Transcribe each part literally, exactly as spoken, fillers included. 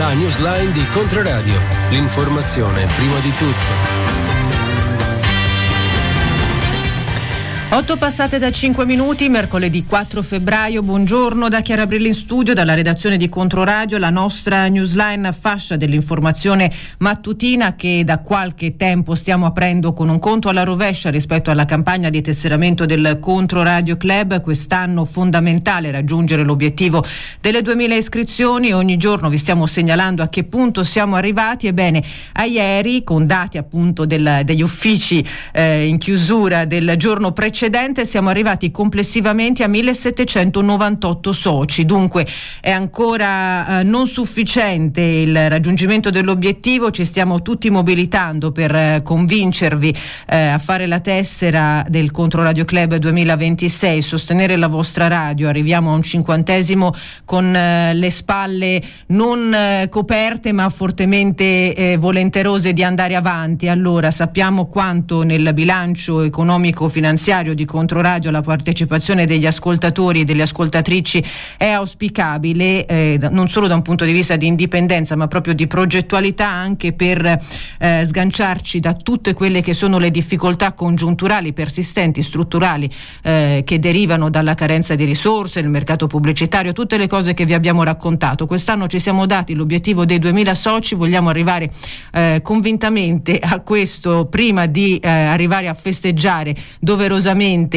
La newsline di Controradio. L'informazione prima di tutto. otto passate da cinque minuti, mercoledì quattro febbraio. Buongiorno da Chiara Brilli in studio, dalla redazione di Controradio, la nostra newsline, fascia dell'informazione mattutina che da qualche tempo stiamo aprendo con un conto alla rovescia rispetto alla campagna di tesseramento del Controradio Club. Quest'anno fondamentale raggiungere l'obiettivo delle duemila iscrizioni. Ogni giorno vi stiamo segnalando a che punto siamo arrivati. Ebbene, a ieri, con dati appunto del, degli uffici eh, in chiusura del giorno precedente, siamo arrivati complessivamente a millesettecentonovantotto soci. Dunque è ancora eh, non sufficiente il raggiungimento dell'obiettivo. Ci stiamo tutti mobilitando per eh, convincervi eh, a fare la tessera del Controradio Club duemilaventisei, sostenere la vostra radio. Arriviamo a un cinquantesimo con eh, le spalle non eh, coperte ma fortemente eh, volenterose di andare avanti. Allora, sappiamo quanto nel bilancio economico finanziario di Controradio la partecipazione degli ascoltatori e delle ascoltatrici è auspicabile, eh, non solo da un punto di vista di indipendenza ma proprio di progettualità, anche per eh, sganciarci da tutte quelle che sono le difficoltà congiunturali, persistenti, strutturali eh, che derivano dalla carenza di risorse, il mercato pubblicitario, tutte le cose che vi abbiamo raccontato. Quest'anno ci siamo dati l'obiettivo dei duemila soci, vogliamo arrivare eh, convintamente a questo prima di eh, arrivare a festeggiare doverosamente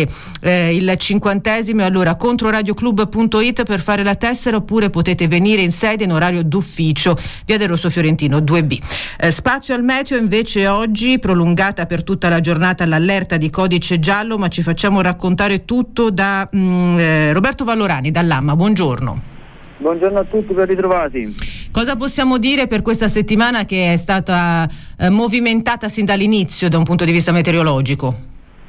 Eh, il cinquantesimo. Allora, controradioclub punto it per fare la tessera, oppure potete venire in sede in orario d'ufficio, via del Rosso Fiorentino due B. Eh, spazio al meteo invece oggi, prolungata per tutta la giornata l'allerta di codice giallo, ma ci facciamo raccontare tutto da mh, eh, Roberto Vallorani dall'Amma. Buongiorno. Buongiorno a tutti, ben ritrovati. Cosa possiamo dire per questa settimana che è stata eh, movimentata sin dall'inizio da un punto di vista meteorologico?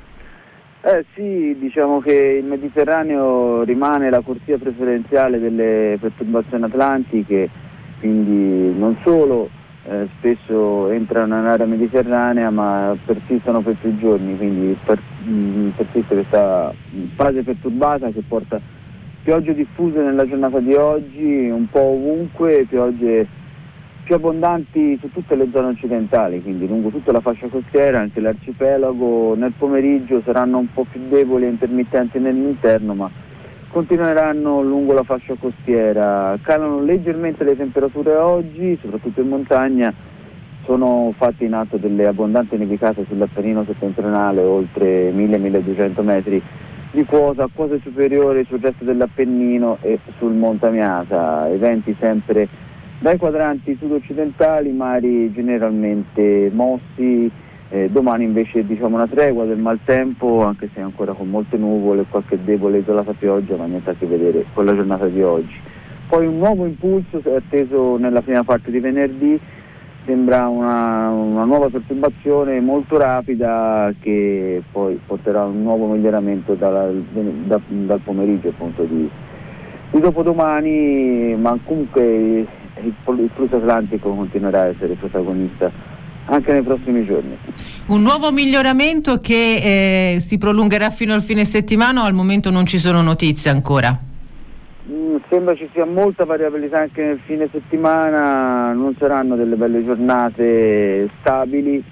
Eh sì, diciamo che il Mediterraneo rimane la corsia preferenziale delle perturbazioni atlantiche, quindi non solo eh, spesso entrano nell'area mediterranea ma persistono per più giorni, quindi per, mh, persiste questa fase perturbata che porta piogge diffuse nella giornata di oggi, un po' ovunque, piogge più abbondanti su tutte le zone occidentali, quindi lungo tutta la fascia costiera, anche l'arcipelago. Nel pomeriggio saranno un po' più deboli e intermittenti nell'interno, ma continueranno lungo la fascia costiera. Calano leggermente le temperature oggi, soprattutto in montagna. Sono fatte in atto delle abbondanti nevicate sull'Appennino settentrionale, oltre mille milleduecento metri di quota, quote superiori sul resto dell'Appennino e sul Montamiata. Eventi sempre dai quadranti sud-occidentali, mari generalmente mossi. Eh, domani invece diciamo una tregua del maltempo, anche se ancora con molte nuvole e qualche debole isolata pioggia, ma niente a che vedere con la giornata di oggi. Poi un nuovo impulso è atteso nella prima parte di venerdì, sembra una, una nuova perturbazione molto rapida che poi porterà a un nuovo miglioramento dalla, da, dal pomeriggio appunto di, di dopodomani, ma comunque il flusso atlantico continuerà a essere protagonista anche nei prossimi giorni. Un nuovo miglioramento che eh, si prolungherà fino al fine settimana, o al momento non ci sono notizie ancora? Mm, sembra ci sia molta variabilità anche nel fine settimana, non saranno delle belle giornate stabili,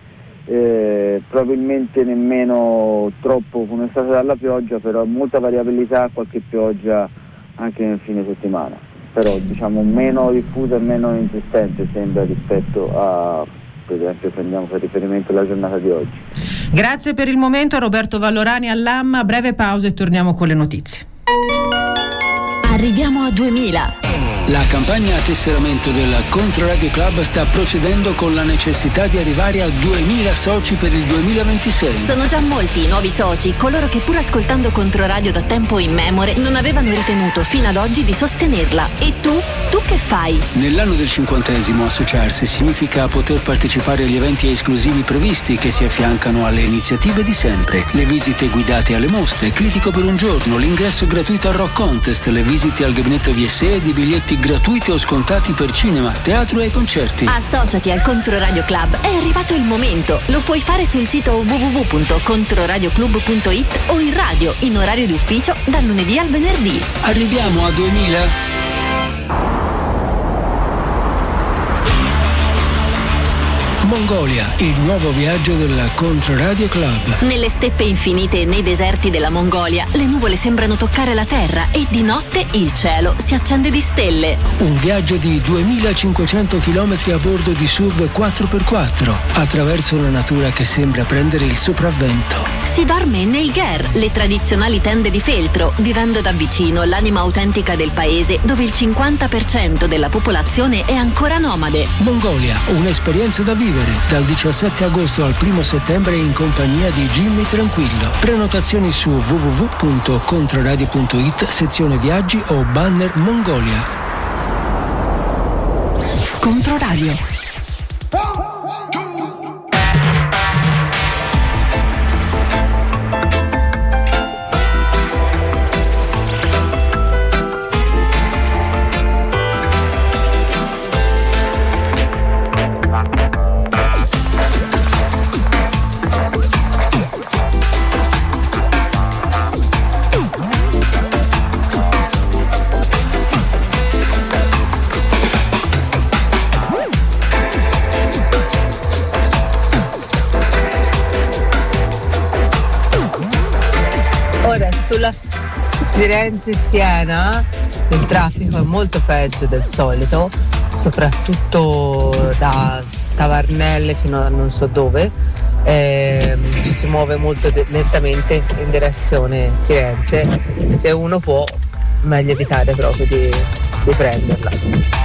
eh, probabilmente nemmeno troppo funestata dalla pioggia, però molta variabilità, qualche pioggia anche nel fine settimana, però diciamo meno diffusa e meno insistente sembra rispetto a, per esempio, prendiamo per riferimento la giornata di oggi. Grazie per il momento a Roberto Vallorani all'Amma. Breve pausa e torniamo con le notizie. Arriviamo a duemila. La campagna a tesseramento del Controradio Club sta procedendo con la necessità di arrivare a duemila soci per il duemilaventisei. Sono già molti i nuovi soci, coloro che pur ascoltando Controradio da tempo immemore non avevano ritenuto fino ad oggi di sostenerla. E tu? Tu che fai? Nell'anno del cinquantesimo associarsi significa poter partecipare agli eventi esclusivi previsti che si affiancano alle iniziative di sempre. Le visite guidate alle mostre, Critico per un giorno, l'ingresso gratuito al Rock Contest, le visite al gabinetto V S E ed i biglietti gratuiti o scontati per cinema, teatro e concerti. Associati al Controradio Club, è arrivato il momento. Lo puoi fare sul sito w w w punto controradioclub punto it o in radio, in orario di ufficio, dal lunedì al venerdì. Arriviamo a duemila? Mongolia, il nuovo viaggio della Controradio Club. Nelle steppe infinite e nei deserti della Mongolia, le nuvole sembrano toccare la terra e di notte il cielo si accende di stelle. Un viaggio di duemilacinquecento chilometri a bordo di S U V quattro per quattro, attraverso una natura che sembra prendere il sopravvento. Si dorme nei ger, le tradizionali tende di feltro, vivendo da vicino l'anima autentica del paese, dove il cinquanta per cento della popolazione è ancora nomade. Mongolia, un'esperienza da vivere, dal diciassette agosto al primo settembre in compagnia di Jimmy Tranquillo. Prenotazioni su w w w punto controradio punto it, sezione viaggi o banner Mongolia. Controradio. Sulla Firenze-Siena il traffico è molto peggio del solito, soprattutto da Tavernelle fino a non so dove. Eh, ci si muove molto de- lentamente in direzione Firenze. Se uno può, meglio evitare proprio di, di prenderla.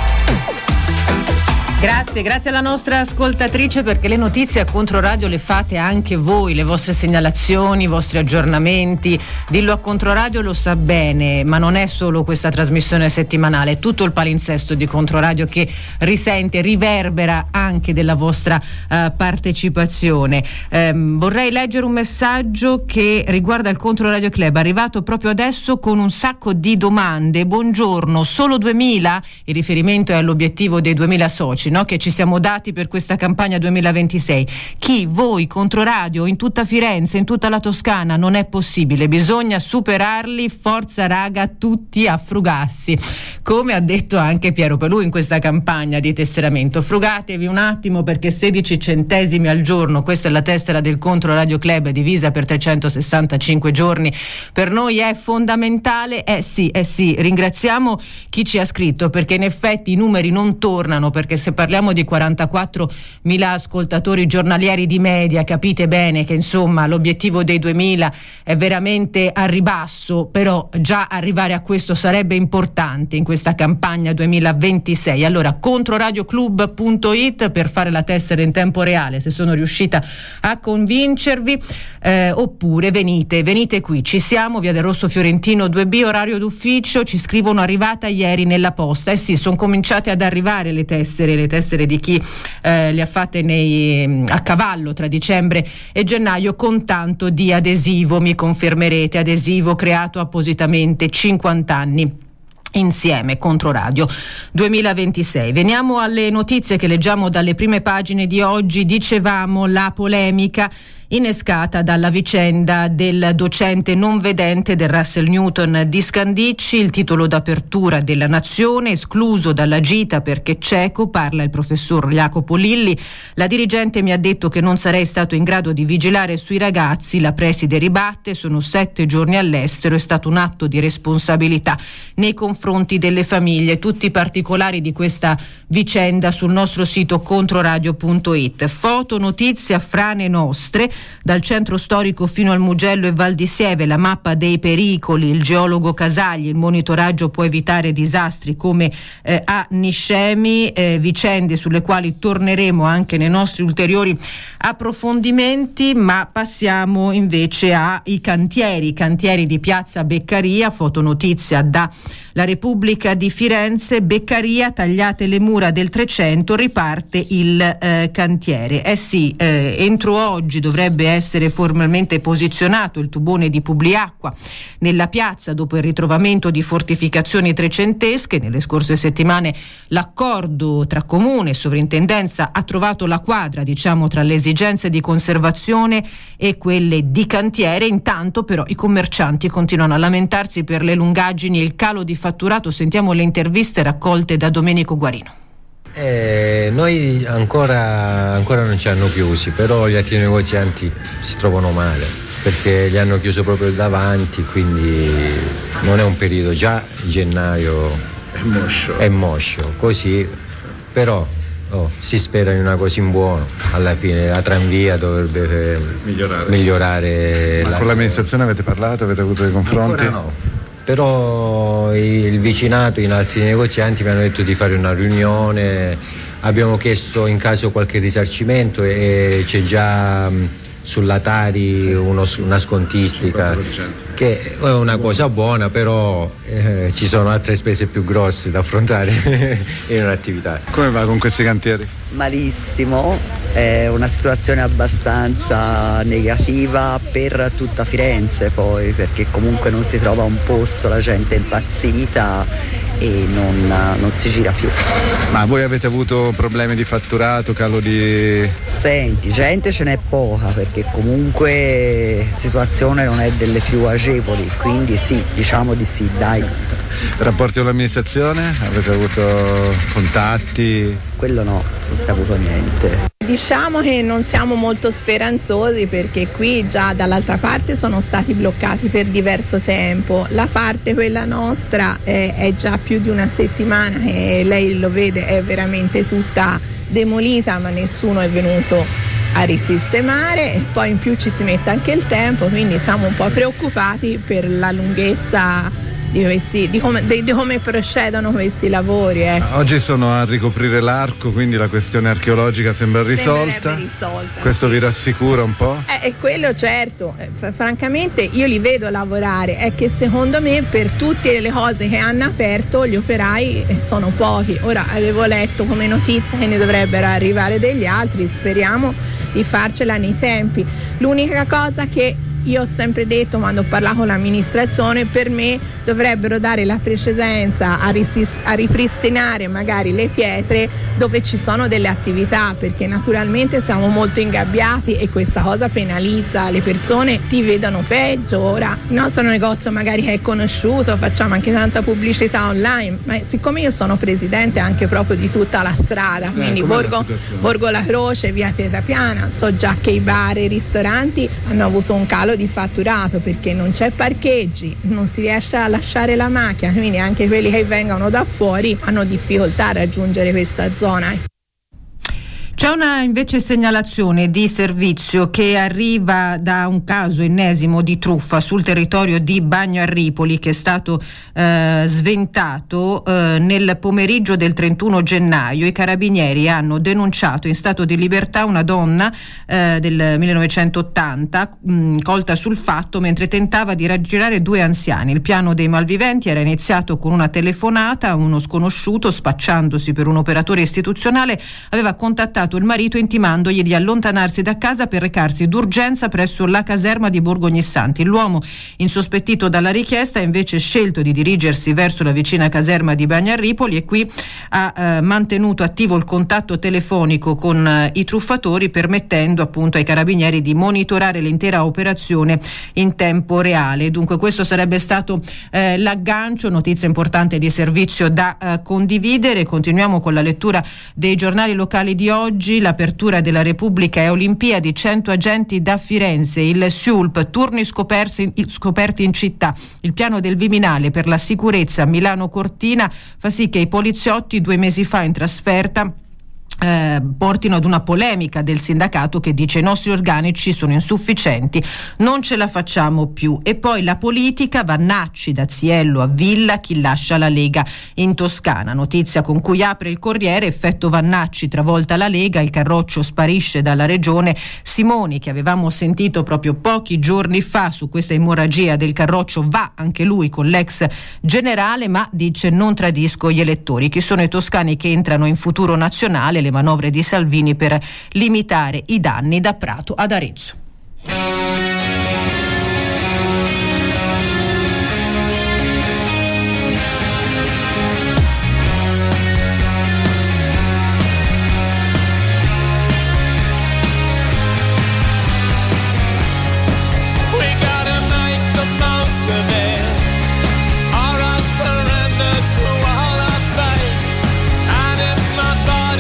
Grazie, grazie alla nostra ascoltatrice, perché le notizie a Controradio le fate anche voi, le vostre segnalazioni, i vostri aggiornamenti. Dillo a Controradio lo sa bene, ma non è solo questa trasmissione settimanale, è tutto il palinsesto di Controradio che risente, riverbera anche della vostra uh, partecipazione. Um, vorrei leggere un messaggio che riguarda il Controradio Club, arrivato proprio adesso con un sacco di domande. Buongiorno, solo duemila? Il riferimento è all'obiettivo dei duemila soci, no, che ci siamo dati per questa campagna duemilaventisei. Chi? Voi, Controradio, in tutta Firenze, in tutta la Toscana? Non è possibile, bisogna superarli, forza raga, tutti a frugarsi, come ha detto anche Piero Pelù in questa campagna di tesseramento. Frugatevi un attimo, perché sedici centesimi al giorno, questa è la tessera del Controradio Club divisa per trecentosessantacinque giorni, per noi è fondamentale. Eh sì, eh sì, ringraziamo chi ci ha scritto, perché in effetti i numeri non tornano, perché se parliamo di quarantaquattromila ascoltatori giornalieri di media, capite bene che insomma l'obiettivo dei duemila è veramente a ribasso, però già arrivare a questo sarebbe importante in questa campagna duemilaventisei. Allora controradioclub punto it per fare la tessera in tempo reale, se sono riuscita a convincervi, eh, oppure venite, venite qui, ci siamo, via del Rosso Fiorentino due B, orario d'ufficio. Ci scrivono: arrivata ieri nella posta. Eh sì, sono cominciate ad arrivare le tessere, le tessere di chi eh, le ha fatte nei, a cavallo tra dicembre e gennaio, con tanto di adesivo, mi confermerete, adesivo creato appositamente, cinquanta anni insieme, Controradio duemilaventisei. Veniamo alle notizie che leggiamo dalle prime pagine di oggi. Dicevamo la polemica innescata dalla vicenda del docente non vedente del Russell Newton di Scandicci. Il titolo d'apertura della Nazione: escluso dalla gita perché cieco, parla il professor Jacopo Lilli. La dirigente mi ha detto che non sarei stato in grado di vigilare sui ragazzi, la preside ribatte, sono sette giorni all'estero, è stato un atto di responsabilità nei confronti delle famiglie. Tutti i particolari di questa vicenda sul nostro sito controradio punto it. Foto, notizie a frane nostre, dal centro storico fino al Mugello e Val di Sieve, la mappa dei pericoli, il geologo Casagli, il monitoraggio può evitare disastri come eh, a Niscemi, eh, vicende sulle quali torneremo anche nei nostri ulteriori approfondimenti. Ma passiamo invece ai cantieri, cantieri di Piazza Beccaria. Fotonotizia da La Repubblica di Firenze: Beccaria, tagliate le mura del trecento, riparte il eh, cantiere. Eh sì, eh, entro oggi dovrebbe essere formalmente posizionato il tubone di Publiacqua nella piazza dopo il ritrovamento di fortificazioni trecentesche. Nelle scorse settimane l'accordo tra comune e sovrintendenza ha trovato la quadra, diciamo, tra le esigenze di conservazione e quelle di cantiere. Intanto però i commercianti continuano a lamentarsi per le lungaggini e il calo di fatturato. Sentiamo le interviste raccolte da Domenico Guarino. Eh, noi ancora, ancora non ci hanno chiusi, però gli altri negozianti si trovano male perché li hanno chiuso proprio davanti, quindi non è un periodo, già gennaio è moscio, è moscio così, però oh, si spera in una cosa in buono, alla fine la tranvia dovrebbe migliorare, migliorare Ma la... con l'amministrazione avete parlato, avete avuto dei confronti? Ancora no. Però il vicinato, in altri negozianti mi hanno detto di fare una riunione, abbiamo chiesto in caso qualche risarcimento e c'è già sulla Tari uno, una scontistica che è una cosa buona, però eh, ci sono altre spese più grosse da affrontare in un'attività. Come va con questi cantieri? Malissimo, è una situazione abbastanza negativa per tutta Firenze poi, perché comunque non si trova un posto, la gente è impazzita e non, non si gira più. Ma voi avete avuto problemi di fatturato, calo di... Senti, gente ce n'è poca perché comunque la situazione non è delle più agevoli, quindi sì, diciamo di sì, dai. Rapporti con l'amministrazione? Avete avuto contatti? Quello no, non si è avuto niente. Diciamo che non siamo molto speranzosi perché qui già dall'altra parte sono stati bloccati per diverso tempo. La parte quella nostra è, è già più di una settimana e lei lo vede, è veramente tutta demolita, ma nessuno è venuto a risistemare, e poi in più ci si mette anche il tempo, quindi siamo un po' preoccupati per la lunghezza di, questi, di, come, di, di come procedono questi lavori. Eh. Oggi sono a ricoprire l'arco, quindi la questione archeologica sembra risolta. risolta Questo sì. vi rassicura un po'? Eh, è quello certo, eh, f- francamente io li vedo lavorare, è che secondo me per tutte le cose che hanno aperto gli operai sono pochi. Ora avevo letto come notizia che ne dovrebbero arrivare degli altri, speriamo di farcela nei tempi. L'unica cosa che io ho sempre detto quando ho parlato con l'amministrazione, per me dovrebbero dare la precedenza a, risist- a ripristinare magari le pietre dove ci sono delle attività, perché naturalmente siamo molto ingabbiati e questa cosa penalizza le persone, ti vedono peggio. Ora il nostro negozio magari è conosciuto, facciamo anche tanta pubblicità online, ma siccome io sono presidente anche proprio di tutta la strada, quindi eh, Borgo, Borgo La Croce, via Pietrapiana, so già che i bar e i ristoranti hanno avuto un calo di fatturato perché non c'è parcheggi, non si riesce a lasciare la macchina, quindi anche quelli che vengono da fuori hanno difficoltà a raggiungere questa zona. C'è una invece segnalazione di servizio che arriva da un caso ennesimo di truffa sul territorio di Bagno a Ripoli, che è stato eh, sventato eh, nel pomeriggio del trentuno gennaio. I carabinieri hanno denunciato in stato di libertà una donna eh, del millenovecentottanta mh, colta sul fatto mentre tentava di raggirare due anziani. Il piano dei malviventi era iniziato con una telefonata a uno sconosciuto, spacciandosi per un operatore istituzionale, aveva contattato il marito intimandogli di allontanarsi da casa per recarsi d'urgenza presso la caserma di Borgo Ognissanti. L'uomo, insospettito dalla richiesta, ha invece scelto di dirigersi verso la vicina caserma di Bagno a Ripoli e qui ha eh, mantenuto attivo il contatto telefonico con eh, i truffatori, permettendo appunto ai carabinieri di monitorare l'intera operazione in tempo reale. Dunque questo sarebbe stato eh, l'aggancio, notizia importante di servizio da eh, condividere. Continuiamo con la lettura dei giornali locali di oggi. L'apertura della Repubblica e Olimpiadi, cento agenti da Firenze, il S U L P, turni scoperti, scoperti in città, il piano del Viminale per la sicurezza Milano-Cortina fa sì che i poliziotti due mesi fa in trasferta Eh, portino ad una polemica del sindacato che dice: i nostri organici sono insufficienti, non ce la facciamo più. E poi la politica, Vannacci da Ziello a Villa, chi lascia la Lega in Toscana, notizia con cui apre il Corriere. Effetto Vannacci, travolta la Lega, il carroccio sparisce dalla regione. Simoni, che avevamo sentito proprio pochi giorni fa su questa emorragia del carroccio, va anche lui con l'ex generale, ma dice: non tradisco gli elettori. Chi sono i toscani che entrano in Futuro Nazionale, le manovre di Salvini per limitare i danni da Prato ad Arezzo. Or I surrender to all I say, and if my body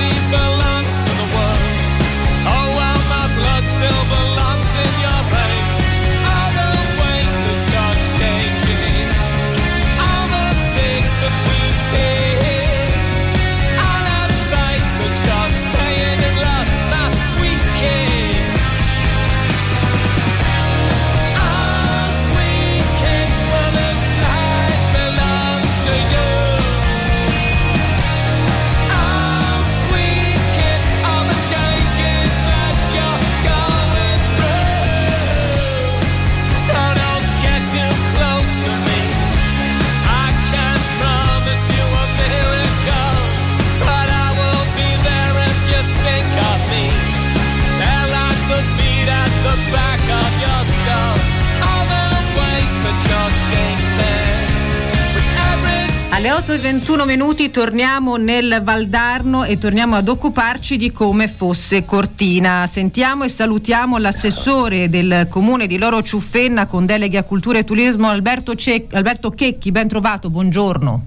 Alle otto e ventuno minuti torniamo nel Valdarno e torniamo ad occuparci di come fosse Cortina. Sentiamo e salutiamo l'assessore del comune di Loro Ciuffenna con deleghe a cultura e turismo, Alberto, Ce- Alberto Checchi. Ben trovato, buongiorno.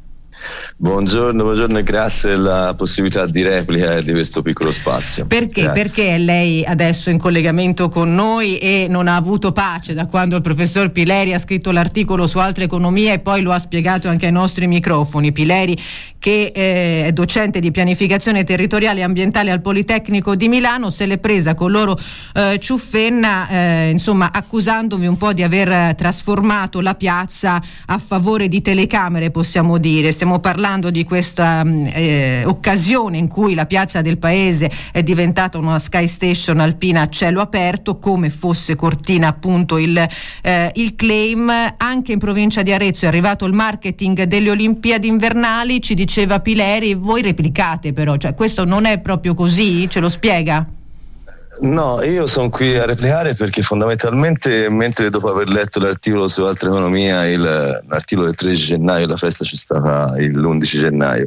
Buongiorno, buongiorno e grazie della possibilità di replica di questo piccolo spazio. Perché? Grazie. Perché lei adesso è in collegamento con noi e non ha avuto pace da quando il professor Pileri ha scritto l'articolo su Altra Economia e poi lo ha spiegato anche ai nostri microfoni. Pileri, che eh, è docente di pianificazione territoriale e ambientale al Politecnico di Milano, se l'è presa con Loro eh, Ciuffenna, eh, insomma accusandovi un po' di aver trasformato la piazza a favore di telecamere, possiamo dire. Stiamo parlando di questa eh, occasione in cui la piazza del paese è diventata una Sky Station alpina a cielo aperto, come fosse Cortina appunto il, eh, il claim. Anche in provincia di Arezzo è arrivato il marketing delle Olimpiadi invernali, ci diceva Pileri, voi replicate però, cioè questo non è proprio così? Ce lo spiega? No, io sono qui a replicare perché fondamentalmente, mentre dopo aver letto l'articolo su Altra Economia, il, l'articolo del tredici gennaio, la festa c'è stata l'undici gennaio,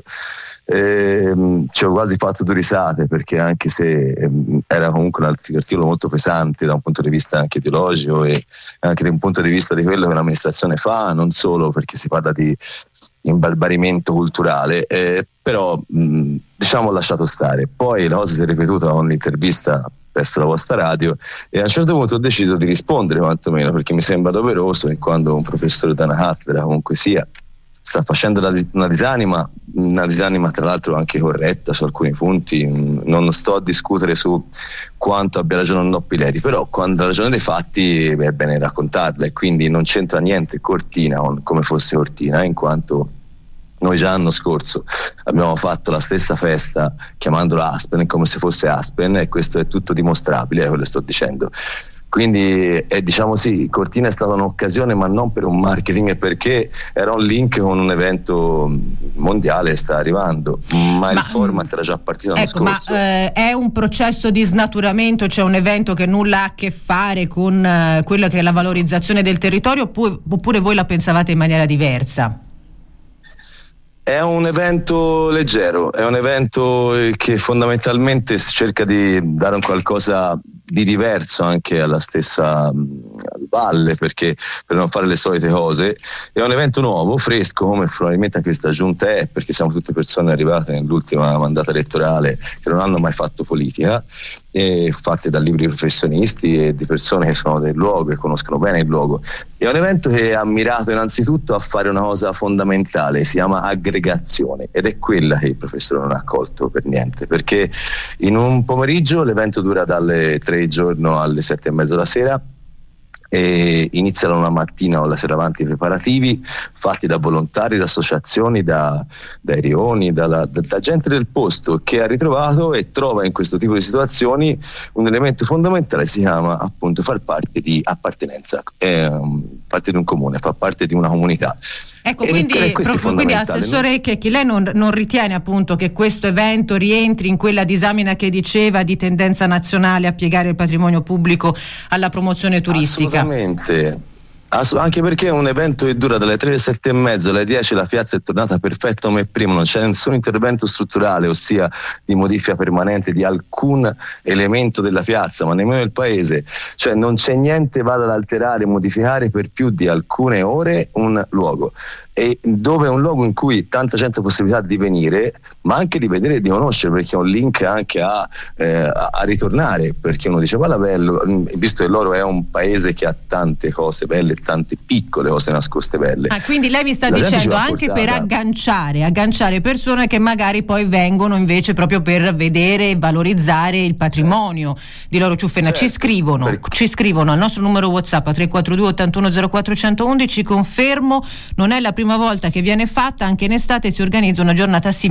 e, ci ho quasi fatto due risate, perché anche se ehm, era comunque un articolo molto pesante da un punto di vista anche ideologico e anche da un punto di vista di quello che l'amministrazione fa, non solo perché si parla di imbarbarimento culturale, eh, però mh, diciamo ho lasciato stare. Poi la cosa si è ripetuta con l'intervista presso la vostra radio e a un certo punto ho deciso di rispondere, quantomeno perché mi sembra doveroso, e quando un professore da una cattedra comunque sia sta facendo una disanima, una disanima tra l'altro anche corretta su alcuni punti, non sto a discutere su quanto abbia ragione o no Pileri, però quando ha ragione dei fatti è bene raccontarla, e quindi non c'entra niente Cortina come fosse Cortina, in quanto noi già l'anno scorso abbiamo fatto la stessa festa chiamandola Aspen come se fosse Aspen, e questo è tutto dimostrabile, è quello che sto dicendo. Quindi eh, diciamo sì, Cortina è stata un'occasione, ma non per un marketing, perché era un link con un evento mondiale, sta arrivando, ma, ma il format era già partito l'anno ecco, scorso. Ma eh, è un processo di snaturamento, cioè un evento che nulla ha a che fare con eh, quella che è la valorizzazione del territorio, oppure, oppure voi la pensavate in maniera diversa? È un evento leggero, è un evento che fondamentalmente cerca di dare un qualcosa di diverso anche alla stessa valle, perché per non fare le solite cose è un evento nuovo, fresco, come probabilmente anche questa giunta è, perché siamo tutte persone arrivate nell'ultima mandata elettorale che non hanno mai fatto politica, e fatte da liberi professionisti e di persone che sono del luogo e conoscono bene il luogo. È un evento che è ammirato innanzitutto a fare una cosa fondamentale, si chiama aggregazione, ed è quella che il professore non ha colto per niente, perché in un pomeriggio l'evento dura dalle tre del giorno alle sette e mezza la sera, e iniziano la mattina o la sera avanti i preparativi fatti da volontari, da associazioni, da, da aerioni, da, da, da gente del posto che ha ritrovato e trova in questo tipo di situazioni un elemento fondamentale, si chiama appunto far parte di appartenenza, eh, parte di un comune, far parte di una comunità. Ecco, quindi, proprio, quindi assessore Checchi, lei non, non ritiene appunto che questo evento rientri in quella disamina che diceva di tendenza nazionale a piegare il patrimonio pubblico alla promozione turistica? Assolutamente. Anche perché è un evento che dura dalle tre alle sette e mezzo, alle dieci la piazza è tornata perfetta come prima, non c'è nessun intervento strutturale, ossia di modifica permanente di alcun elemento della piazza, ma nemmeno del paese, cioè non c'è niente vada ad alterare, modificare per più di alcune ore un luogo, e dove è un luogo in cui tanta gente ha possibilità di venire, ma anche di vedere e di conoscere, perché è un link anche a, eh, a ritornare, perché uno dice guarda bello, visto che Loro è un paese che ha tante cose belle, tante piccole cose nascoste belle. Ah, quindi lei mi sta La dicendo anche portata. per agganciare, agganciare persone che magari poi vengono invece proprio per vedere e valorizzare il patrimonio certo. di Loro Ciuffenna. Certo. Ci scrivono, per... ci scrivono al nostro numero WhatsApp a tre quattro due ottantuno zero quattro uno uno uno, confermo, non è la prima volta che viene fatta, anche in estate si organizza una giornata simile a tema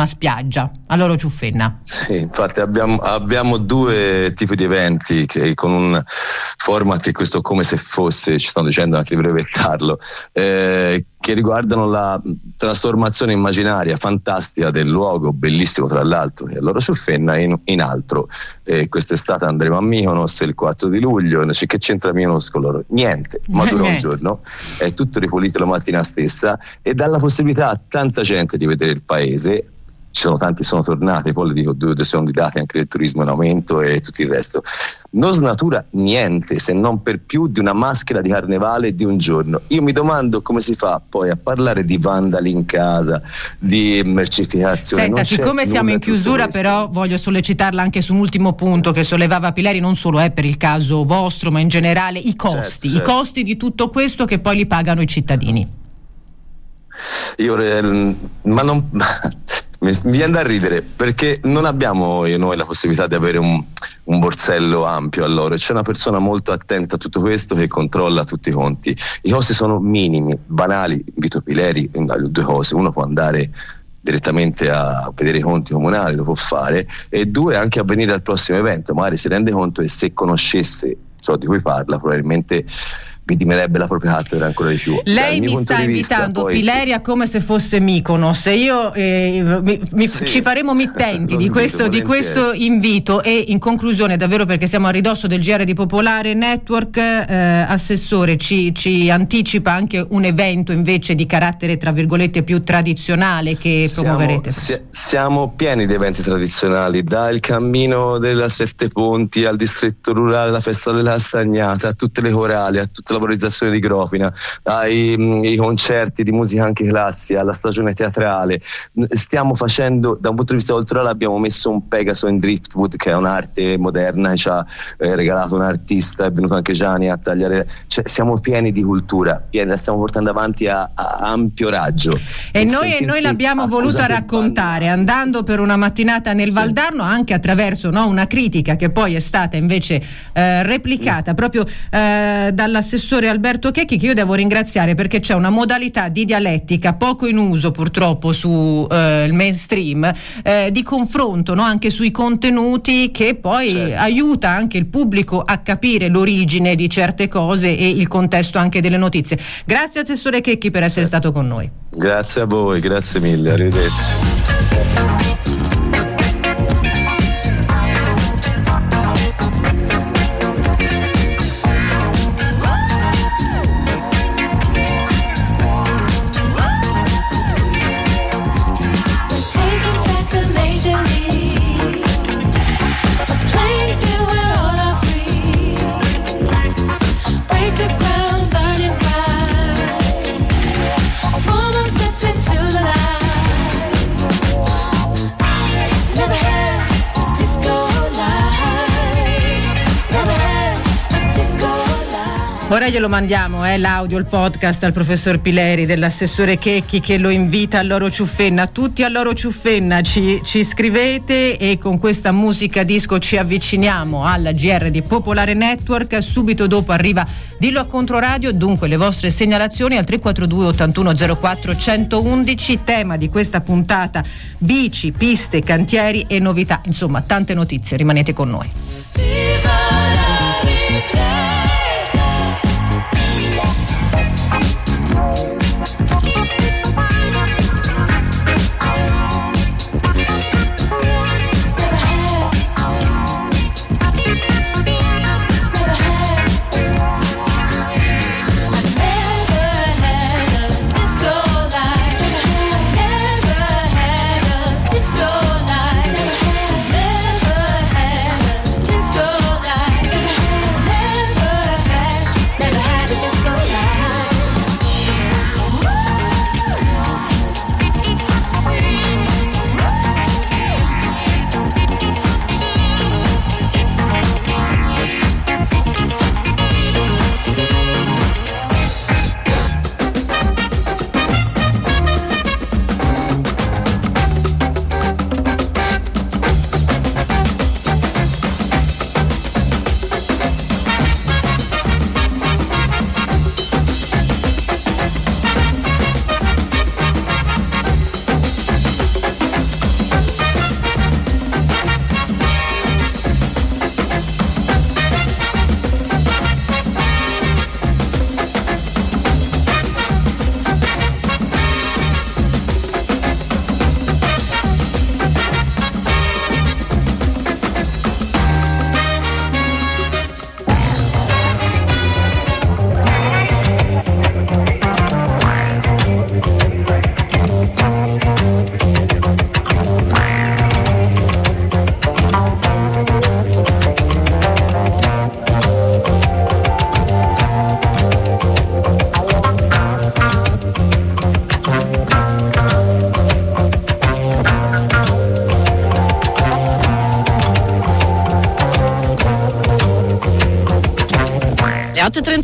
chiama spiaggia, a Loro Ciuffenna. Sì, infatti abbiamo, abbiamo due tipi di eventi che con un format che questo come se fosse, ci stanno dicendo anche di brevettarlo, eh, che riguardano la trasformazione immaginaria fantastica del luogo, bellissimo tra l'altro, che è Loro Ciuffenna, in, in altro. Eh, quest'estate andremo a Mykonos il quattro di luglio, che c'entra Mykonos con loro? Niente, ma dura un giorno, è tutto ripulito la mattina stessa e dà la possibilità a tanta gente di vedere il paese. Ci sono tanti, sono tornati, poi le dico, due sono di dati anche del turismo in aumento e tutto il resto. Non snatura niente se non per più di una maschera di carnevale di un giorno. Io mi domando come si fa poi a parlare di vandali in casa, di mercificazione. Senta, siccome siamo in chiusura, però voglio sollecitarla anche su un ultimo punto che sollevava Pileri, non solo è per il caso vostro, ma in generale i costi, certo, certo. i costi di tutto questo che poi li pagano i cittadini. Io, eh, ma non... Mi viene da ridere perché non abbiamo io, noi la possibilità di avere un, un borsello ampio allora, c'è una persona molto attenta a tutto questo che controlla tutti i conti. I costi sono minimi, banali. Invito Pileri a due cose: uno può andare direttamente a vedere i conti comunali, lo può fare, e due anche a venire al prossimo evento, magari si rende conto che se conoscesse ciò di cui parla probabilmente vi dimerebbe la propria cattedra ancora di più. Lei mi sta invitando poi... Pileria come se fosse Mykonos, e io eh, mi, mi, sì. ci faremo mittenti di questo, di questo invito. E in conclusione, davvero, perché siamo a ridosso del G R di Popolare Network, eh, Assessore, ci, ci anticipa anche un evento invece di carattere tra virgolette più tradizionale che siamo, promuoverete? Si, siamo pieni di eventi tradizionali, dal cammino della Sette Ponti al distretto rurale, alla festa della Stagnata, a tutte le corali, a tutte la valorizzazione di Gropina, ai i concerti di musica anche classica, alla stagione teatrale. Stiamo facendo, da un punto di vista culturale, abbiamo messo un Pegaso in Driftwood, che è un'arte moderna che ci ha eh, regalato un artista, è venuto anche Gianni a tagliare, cioè, siamo pieni di cultura, pieni, la stiamo portando avanti a, a ampio raggio. E, e noi, e noi l'abbiamo voluta raccontare andando per una mattinata nel sì. Valdarno, anche attraverso no, una critica che poi è stata invece eh, replicata mm. proprio eh, dall'assessore Alberto Checchi, che io devo ringraziare perché c'è una modalità di dialettica poco in uso purtroppo su eh, il mainstream, eh, di confronto no, anche sui contenuti, che poi certo. aiuta anche il pubblico a capire l'origine di certe cose e il contesto anche delle notizie. Grazie Assessore Checchi per essere certo. stato con noi. Grazie a voi, grazie mille, arrivederci. Ora glielo mandiamo, eh, l'audio, il podcast al professor Pileri dell'assessore Checchi, che lo invita a Loro Ciuffenna. Tutti a Loro Ciuffenna ci, ci scrivete, e con questa musica disco ci avviciniamo alla G R di Popolare Network. Subito dopo arriva Dillo a Controradio, dunque le vostre segnalazioni al tre quattro due ottantuno zero quattro centoundici. Tema di questa puntata: bici, piste, cantieri e novità, insomma tante notizie, rimanete con noi. Disco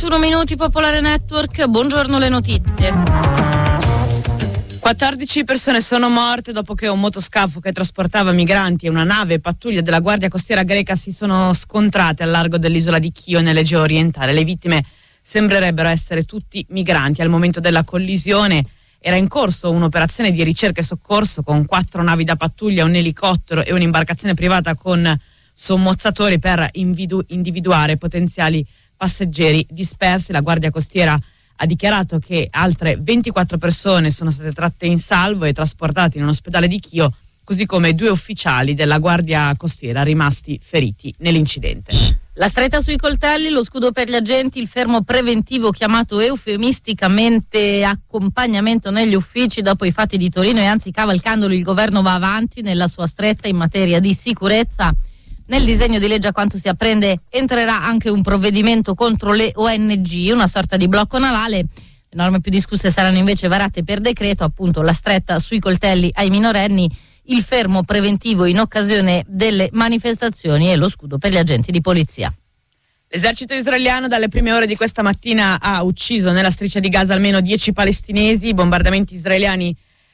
ventuno minuti, Popolare Network, buongiorno, le notizie. quattordici persone sono morte dopo che un motoscafo che trasportava migranti e una nave pattuglia della Guardia Costiera greca si sono scontrate al largo dell'isola di Chio nell'Egeo orientale. Le vittime sembrerebbero essere tutti migranti. Al momento della collisione era in corso un'operazione di ricerca e soccorso con quattro navi da pattuglia, un elicottero e un'imbarcazione privata con sommozzatori per individu- individuare potenziali passeggeri dispersi. La Guardia Costiera ha dichiarato che altre ventiquattro persone sono state tratte in salvo e trasportate in un ospedale di Chio, così come due ufficiali della Guardia Costiera rimasti feriti nell'incidente. La stretta sui coltelli, lo scudo per gli agenti, il fermo preventivo chiamato eufemisticamente accompagnamento negli uffici dopo i fatti di Torino, e anzi cavalcandolo il governo va avanti nella sua stretta in materia di sicurezza. Nel disegno di legge, a quanto si apprende, entrerà anche un provvedimento contro le O N G, una sorta di blocco navale. Le norme più discusse saranno invece varate per decreto, appunto la stretta sui coltelli ai minorenni, il fermo preventivo in occasione delle manifestazioni e lo scudo per gli agenti di polizia. L'esercito israeliano dalle prime ore di questa mattina ha ucciso nella striscia di Gaza almeno dieci palestinesi. I bombardamenti israeliani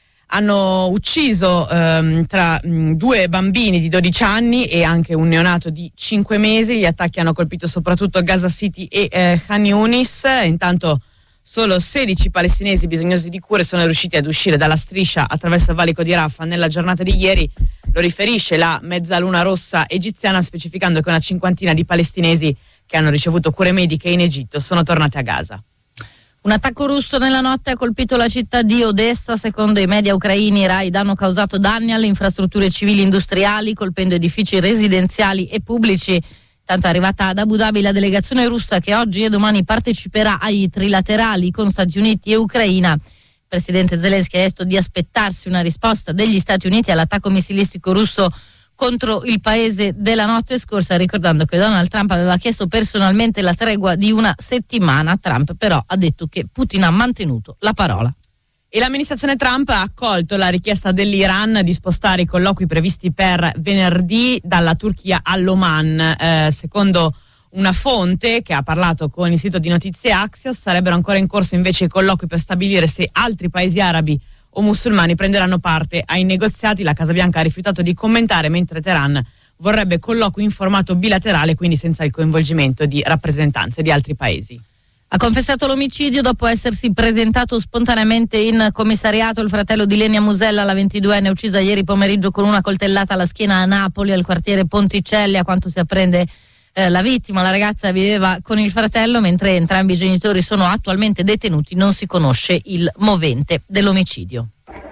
hanno ucciso ehm, tra mh, due bambini di dodici anni e anche un neonato di cinque mesi. Gli attacchi hanno colpito soprattutto Gaza City e eh, Khan Yunis. Intanto solo sedici palestinesi bisognosi di cure sono riusciti ad uscire dalla striscia attraverso il valico di Rafah nella giornata di ieri. Lo riferisce la Mezzaluna Rossa egiziana, specificando che una cinquantina di palestinesi che hanno ricevuto cure mediche in Egitto sono tornati a Gaza. Un attacco russo nella notte ha colpito la città di Odessa. Secondo i media ucraini, i raid hanno causato danni alle infrastrutture civili industriali, colpendo edifici residenziali e pubblici. Tanto è arrivata ad Abu Dhabi la delegazione russa che oggi e domani parteciperà ai trilaterali con Stati Uniti e Ucraina. Il presidente Zelensky ha chiesto di aspettarsi una risposta degli Stati Uniti all'attacco missilistico russo contro il paese della notte scorsa, ricordando che Donald Trump aveva chiesto personalmente la tregua di una settimana. Trump però ha detto che Putin ha mantenuto la parola. E l'amministrazione Trump ha accolto la richiesta dell'Iran di spostare i colloqui previsti per venerdì dalla Turchia all'Oman. Eh, secondo una fonte che ha parlato con il sito di notizie Axios, sarebbero ancora in corso invece i colloqui per stabilire se altri paesi arabi o musulmani prenderanno parte ai negoziati. La Casa Bianca ha rifiutato di commentare, mentre Teheran vorrebbe colloqui in formato bilaterale, quindi senza il coinvolgimento di rappresentanze di altri paesi. Ha confessato l'omicidio dopo essersi presentato spontaneamente in commissariato il fratello di Lenia Musella, la ventiduenne uccisa ieri pomeriggio con una coltellata alla schiena a Napoli, al quartiere Ponticelli. A quanto si apprende, eh, la vittima, la ragazza, viveva con il fratello, mentre entrambi i genitori sono attualmente detenuti. Non si conosce il movente dell'omicidio.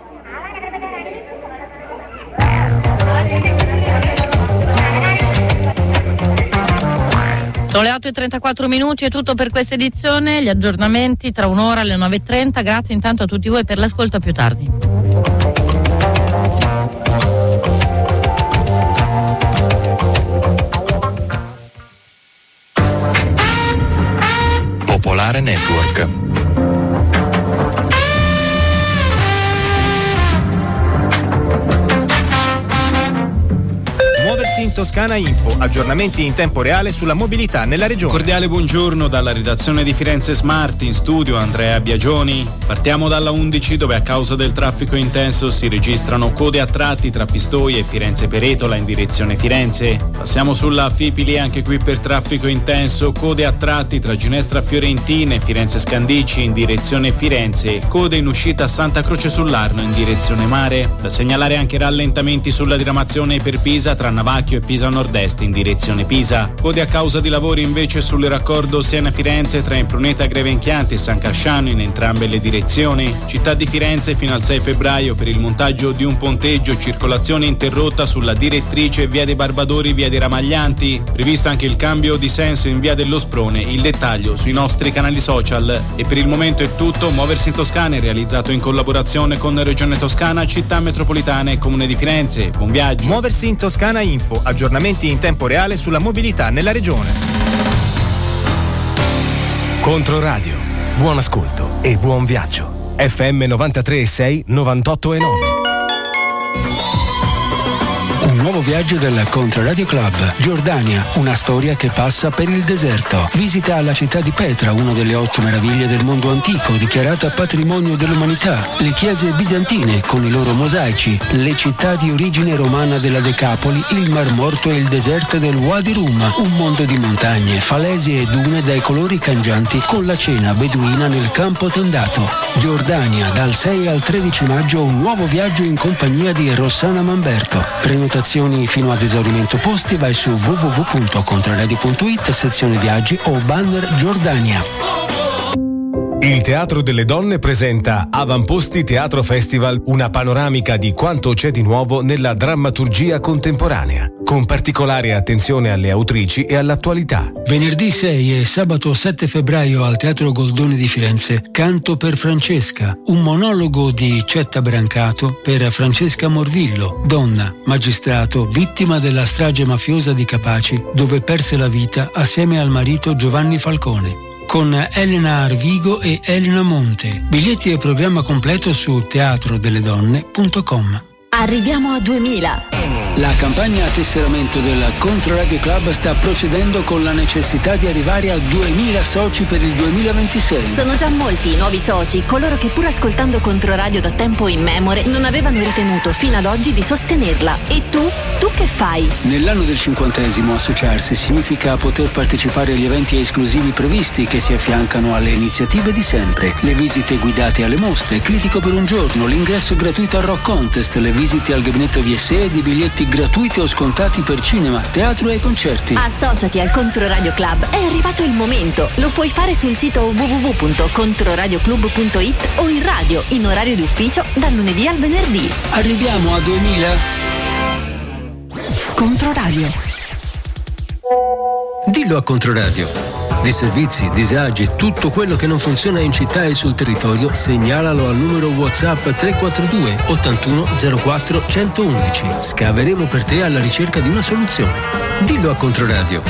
Sono le otto e trentaquattro minuti, è tutto per questa edizione. Gli aggiornamenti tra un'ora alle nove e trenta. Grazie intanto a tutti voi per l'ascolto, a più tardi. Popolare Network. Muoversi in Toscana Info, aggiornamenti in tempo reale sulla mobilità nella regione. Cordiale buongiorno dalla redazione di Firenze Smart, in studio Andrea Biagioni. Partiamo dalla undici, dove a causa del traffico intenso si registrano code a tratti tra Pistoia e Firenze Peretola in direzione Firenze. Passiamo sulla Fipili, anche qui per traffico intenso, code a tratti tra Ginestra Fiorentina e Firenze Scandicci in direzione Firenze, code in uscita a Santa Croce sull'Arno in direzione mare. Da segnalare anche rallentamenti sulla diramazione per Pisa tra Navacchio e Pisa Nord-Est in direzione Pisa. Code a causa di lavori invece sul raccordo Siena-Firenze tra Impruneta Grevenchiante e San Casciano in entrambe le direzioni. Città di Firenze fino al sei febbraio per il montaggio di un ponteggio, circolazione interrotta sulla direttrice via dei Barbadori, via dei Ramaglianti. Previsto anche il cambio di senso in via dello Sprone, il dettaglio sui nostri canali social. E per il momento è tutto. Muoversi in Toscana è realizzato in collaborazione con Regione Toscana, Città Metropolitana e Comune di Firenze. Buon viaggio. Muoversi in Toscana Info, aggiornamenti in tempo reale sulla mobilità nella regione. Controradio, buon ascolto e buon viaggio. F M novantatré e sei, novantotto e nove. Un nuovo nuovo viaggio del Controradio Club. Giordania, una storia che passa per il deserto. Visita alla città di Petra, una delle otto meraviglie del mondo antico, dichiarata patrimonio dell'umanità. Le chiese bizantine con i loro mosaici, le città di origine romana della Decapoli, il Mar Morto e il deserto del Wadi Rum, un mondo di montagne, falesi e dune dai colori cangianti, con la cena beduina nel campo tendato. Giordania, dal sei al tredici maggio, un nuovo viaggio in compagnia di Rossana Mamberto. Prenotazioni fino ad esaurimento posti, vai su w w w punto controradio punto it, sezione viaggi o banner Giordania. Il Teatro delle Donne presenta Avamposti Teatro Festival, una panoramica di quanto c'è di nuovo nella drammaturgia contemporanea, con particolare attenzione alle autrici e all'attualità. Venerdì sei e sabato sette febbraio al Teatro Goldoni di Firenze, Canto per Francesca, un monologo di Cetta Brancato per Francesca Morvillo, donna, magistrato, vittima della strage mafiosa di Capaci, dove perse la vita assieme al marito Giovanni Falcone, con Elena Arvigo e Elena Monte. Biglietti e programma completo su teatro delle donne punto com. Arriviamo a duemila. La campagna a tesseramento del Controradio Club sta procedendo con la necessità di arrivare a duemila soci per il duemilaventisei. Sono già molti i nuovi soci, coloro che pur ascoltando Controradio da tempo immemore non avevano ritenuto fino ad oggi di sostenerla. E tu? Tu che fai? Nell'anno del cinquantesimo associarsi significa poter partecipare agli eventi esclusivi previsti che si affiancano alle iniziative di sempre. Le visite guidate alle mostre, Critico per un giorno, l'ingresso gratuito al Rock Contest, le visite al gabinetto V S E ed i biglietti gratuiti o scontati per cinema, teatro e concerti. Associati al Controradio Club, è arrivato il momento. Lo puoi fare sul sito w w w punto controradioclub punto it o in radio, in orario di ufficio, dal lunedì al venerdì. Arriviamo a duemila. Controradio. Dillo a Controradio. Disservizi, disagi, tutto quello che non funziona in città e sul territorio, segnalalo al numero WhatsApp tre quattro due ottantuno zero quattro centoundici. Scaveremo per te alla ricerca di una soluzione. Dillo a Controradio.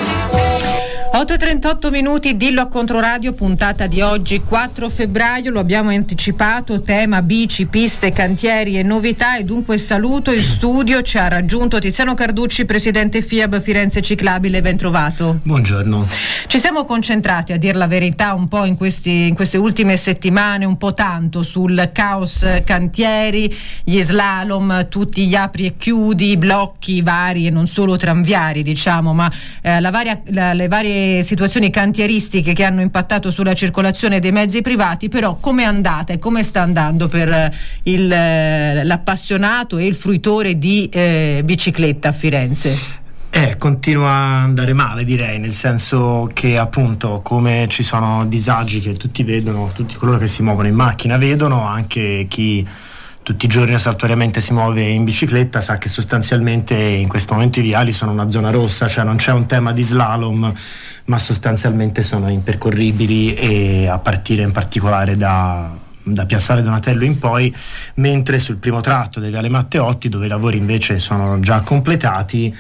otto e trentotto minuti, dillo a Controradio, puntata di oggi quattro febbraio, lo abbiamo anticipato, tema bici, piste, cantieri e novità, e dunque saluto in studio, ci ha raggiunto Tiziano Carducci, presidente F I A B Firenze Ciclabile, ben trovato. Buongiorno. Ci siamo concentrati, a dir la verità, un po' in, questi, in queste ultime settimane, un po' tanto sul caos cantieri, gli slalom, tutti gli apri e chiudi, blocchi vari e non solo tranviari, diciamo, ma eh, la varia, la, le varie situazioni cantieristiche che hanno impattato sulla circolazione dei mezzi privati. Però come è andata e come sta andando per il, l'appassionato e il fruitore di eh, bicicletta a Firenze? Eh, continua a andare male, direi, nel senso che appunto, come ci sono disagi che tutti vedono, tutti coloro che si muovono in macchina vedono, anche chi tutti i giorni o saltuariamente si muove in bicicletta sa che sostanzialmente in questo momento i viali sono una zona rossa, cioè non c'è un tema di slalom, ma sostanzialmente sono impercorribili, e a partire in particolare da da Piazzale Donatello in poi, mentre sul primo tratto dei Viale Matteotti, dove i lavori invece sono già completati,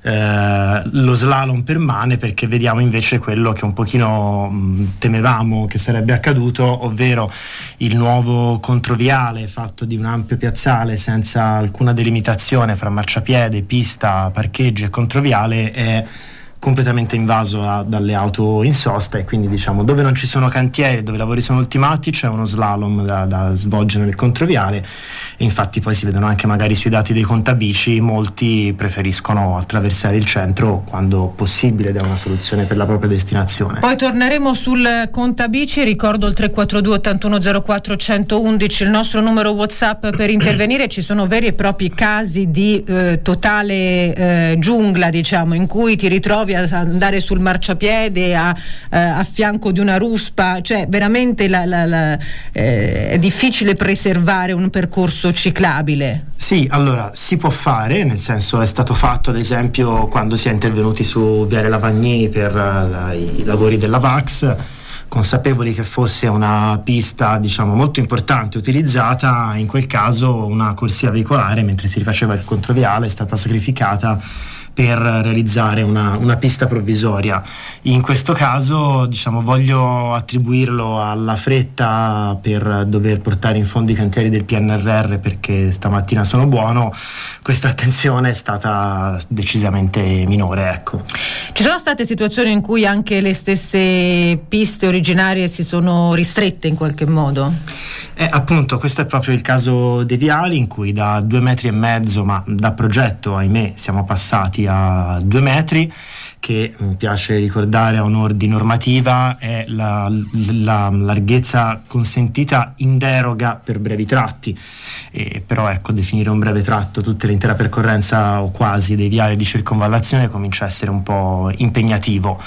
eh, lo slalom permane, perché vediamo invece quello che un pochino mh, temevamo che sarebbe accaduto, ovvero il nuovo controviale fatto di un ampio piazzale senza alcuna delimitazione fra marciapiede, pista, parcheggio e controviale è completamente invaso a, dalle auto in sosta, e quindi diciamo dove non ci sono cantieri, dove i lavori sono ultimati, c'è uno slalom da, da svolgere nel controviale, e infatti poi si vedono anche magari sui dati dei contabici, molti preferiscono attraversare il centro quando possibile ed è una soluzione per la propria destinazione. Poi torneremo sul contabici, ricordo il tre quattro due ottantuno zero quattro centoundici il nostro numero WhatsApp per intervenire. Ci sono veri e propri casi di eh, totale eh, giungla, diciamo, in cui ti ritrovi a andare sul marciapiede a, eh, a fianco di una ruspa, cioè veramente la, la, la, eh, è difficile preservare un percorso ciclabile. Sì, allora si può fare, nel senso è stato fatto ad esempio quando si è intervenuti su Viale Lavagnini per uh, i lavori della Vax, consapevoli che fosse una pista diciamo molto importante utilizzata. In quel caso una corsia veicolare, mentre si rifaceva il controviale, è stata sacrificata per realizzare una, una pista provvisoria. In questo caso, diciamo, voglio attribuirlo alla fretta per dover portare in fondo i cantieri del P N R R, perché stamattina sono buono. Questa attenzione è stata decisamente minore, ecco. Ci sono state situazioni in cui anche le stesse piste originarie si sono ristrette in qualche modo? Eh, appunto, questo è proprio il caso dei viali, in cui da due metri e mezzo, ma da progetto, ahimè, siamo passati a due metri, che mi piace ricordare a onor di normativa è la, la larghezza consentita in deroga per brevi tratti, e però ecco, definire un breve tratto tutta l'intera percorrenza o quasi dei viali di circonvallazione comincia a essere un po' impegnativo.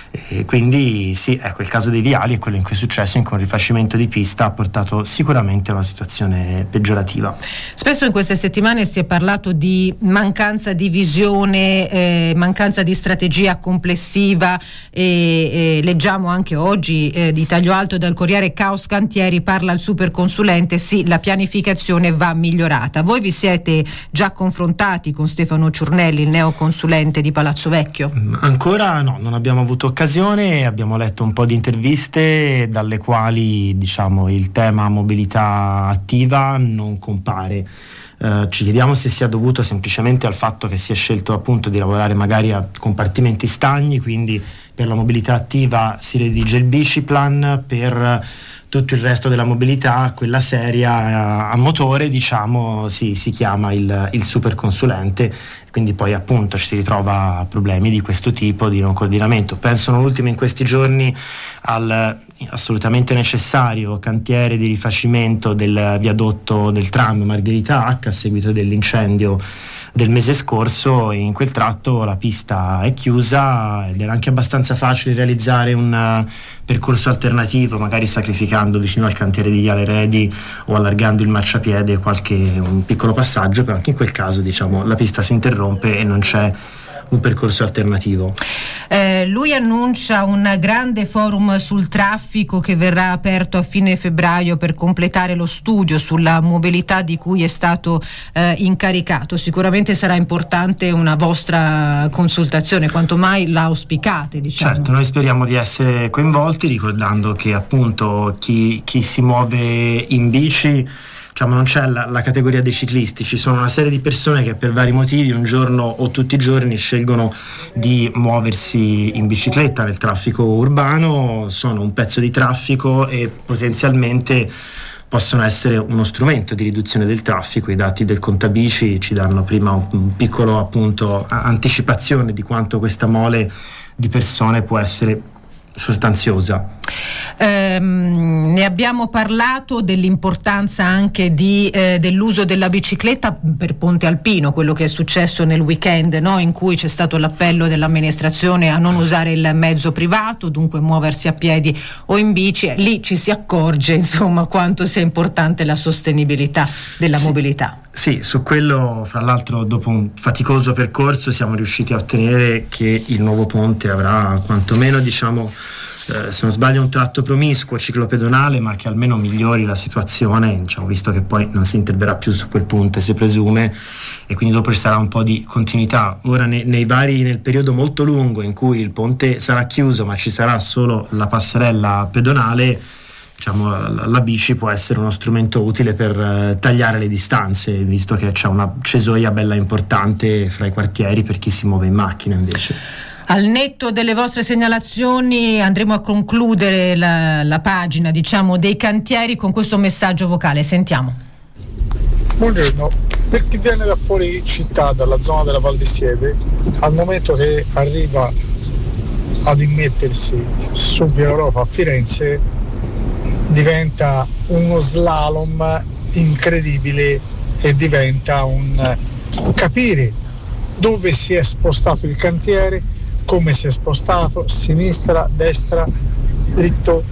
E quindi sì, ecco, il caso dei viali è quello in cui è successo, in cui un rifacimento di pista ha portato sicuramente a una situazione peggiorativa. Spesso in queste settimane si è parlato di mancanza di visione, eh, mancanza di strategia complessiva, e, e leggiamo anche oggi eh, di taglio alto dal Corriere: Caos cantieri, parla il superconsulente, sì, la pianificazione va migliorata. Voi vi siete già confrontati con Stefano Ciurnelli, il neoconsulente di Palazzo Vecchio? Ancora no, non abbiamo avuto occasione. Abbiamo letto un po' di interviste dalle quali, diciamo, il tema mobilità attiva non compare. Uh, ci chiediamo se sia dovuto semplicemente al fatto che si è scelto appunto di lavorare magari a compartimenti stagni, quindi per la mobilità attiva si redige il biciplan, per tutto il resto della mobilità, quella seria a motore, diciamo, si, si chiama il, il superconsulente, quindi poi appunto ci si ritrova a problemi di questo tipo di non coordinamento. Penso non ultimo in questi giorni al assolutamente necessario cantiere di rifacimento del viadotto del tram Margherita Hack a seguito dell'incendio del mese scorso. In quel tratto la pista è chiusa ed era anche abbastanza facile realizzare un uh, percorso alternativo, magari sacrificando vicino al cantiere di Viale Redi o allargando il marciapiede qualche un piccolo passaggio, però anche in quel caso, diciamo, la pista si interrompe e non c'è un percorso alternativo. Eh, lui annuncia un grande forum sul traffico che verrà aperto a fine febbraio per completare lo studio sulla mobilità di cui è stato eh, incaricato. Sicuramente sarà importante una vostra consultazione, quanto mai la auspicate, diciamo. Certo, noi speriamo di essere coinvolti, ricordando che appunto chi, chi si muove in bici, diciamo, non c'è la, la categoria dei ciclisti, ci sono una serie di persone che per vari motivi un giorno o tutti i giorni scelgono di muoversi in bicicletta nel traffico urbano, sono un pezzo di traffico e potenzialmente possono essere uno strumento di riduzione del traffico. I dati del Contabici ci danno prima un, un piccolo appunto anticipazione di quanto questa mole di persone può essere sostanziosa. Um, ne abbiamo parlato dell'importanza anche di, eh, dell'uso della bicicletta per Ponte Alpino, quello che è successo nel weekend, no? In cui c'è stato l'appello dell'amministrazione a non usare il mezzo privato, dunque muoversi a piedi o in bici. Lì ci si accorge, insomma, quanto sia importante la sostenibilità della sì, mobilità. Sì, su quello, fra l'altro, dopo un faticoso percorso siamo riusciti a ottenere che il nuovo ponte avrà quantomeno, diciamo, Eh, se non sbaglio un tratto promiscuo ciclopedonale, ma che almeno migliori la situazione, diciamo, visto che poi non si interverrà più su quel ponte, si presume, e quindi dopo ci sarà un po' di continuità. Ora ne, nei vari nel periodo molto lungo in cui il ponte sarà chiuso ma ci sarà solo la passerella pedonale, diciamo, la, la bici può essere uno strumento utile per eh, tagliare le distanze, visto che c'è una cesoia bella importante fra i quartieri per chi si muove in macchina invece. Al netto delle vostre segnalazioni andremo a concludere la, la pagina, diciamo, dei cantieri con questo messaggio vocale. Sentiamo. Buongiorno, per chi viene da fuori città, dalla zona della Val di Sieve, al momento che arriva ad immettersi su Via Europa a Firenze diventa uno slalom incredibile e diventa un capire dove si è spostato il cantiere, come si è spostato, sinistra, destra, dritto,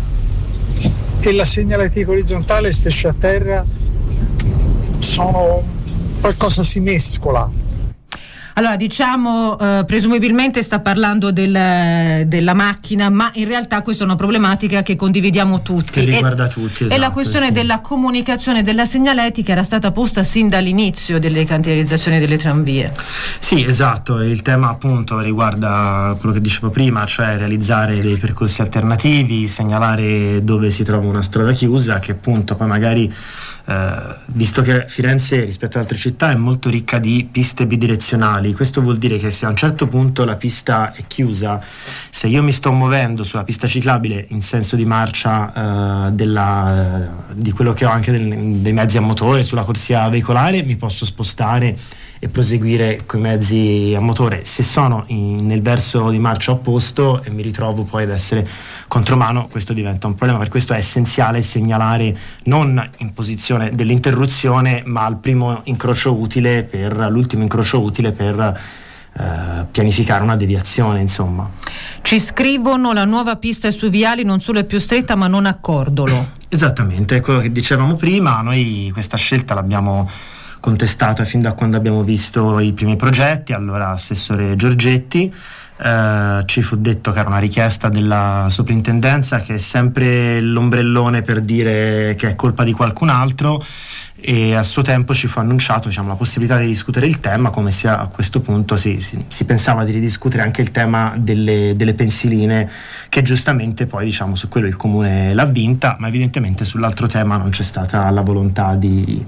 e la segnaletica orizzontale e strisce a terra sono qualcosa, si mescola. Allora, diciamo, eh, presumibilmente sta parlando del, della macchina, ma in realtà questa è una problematica che condividiamo tutti. Che riguarda e, tutti, esatto. E la questione sì. della comunicazione, della segnaletica era stata posta sin dall'inizio delle cantierizzazioni delle tranvie. Sì, esatto. Il tema appunto riguarda quello che dicevo prima, cioè realizzare dei percorsi alternativi, segnalare dove si trova una strada chiusa, che appunto poi magari Eh, visto che Firenze rispetto ad altre città è molto ricca di piste bidirezionali, questo vuol dire che se a un certo punto la pista è chiusa, se io mi sto muovendo sulla pista ciclabile in senso di marcia eh, della, di quello che ho anche del, dei mezzi a motore sulla corsia veicolare, mi posso spostare e proseguire con i mezzi a motore. Se sono in, nel verso di marcia opposto e mi ritrovo poi ad essere contromano, questo diventa un problema. Per questo è essenziale segnalare non in posizione dell'interruzione, ma al primo incrocio utile, per l'ultimo incrocio utile per eh, pianificare una deviazione, insomma. Ci scrivono: la nuova pista sui viali non solo è più stretta ma non a cordolo. Esattamente, è quello che dicevamo prima. Noi questa scelta l'abbiamo contestata fin da quando abbiamo visto i primi progetti. Allora, assessore Giorgetti, eh, ci fu detto che era una richiesta della soprintendenza, che è sempre l'ombrellone per dire che è colpa di qualcun altro, e a suo tempo ci fu annunciato, diciamo, la possibilità di discutere il tema, come se a questo punto si, si, si pensava di ridiscutere anche il tema delle, delle pensiline, che giustamente poi, diciamo, su quello il comune l'ha vinta, ma evidentemente sull'altro tema non c'è stata la volontà di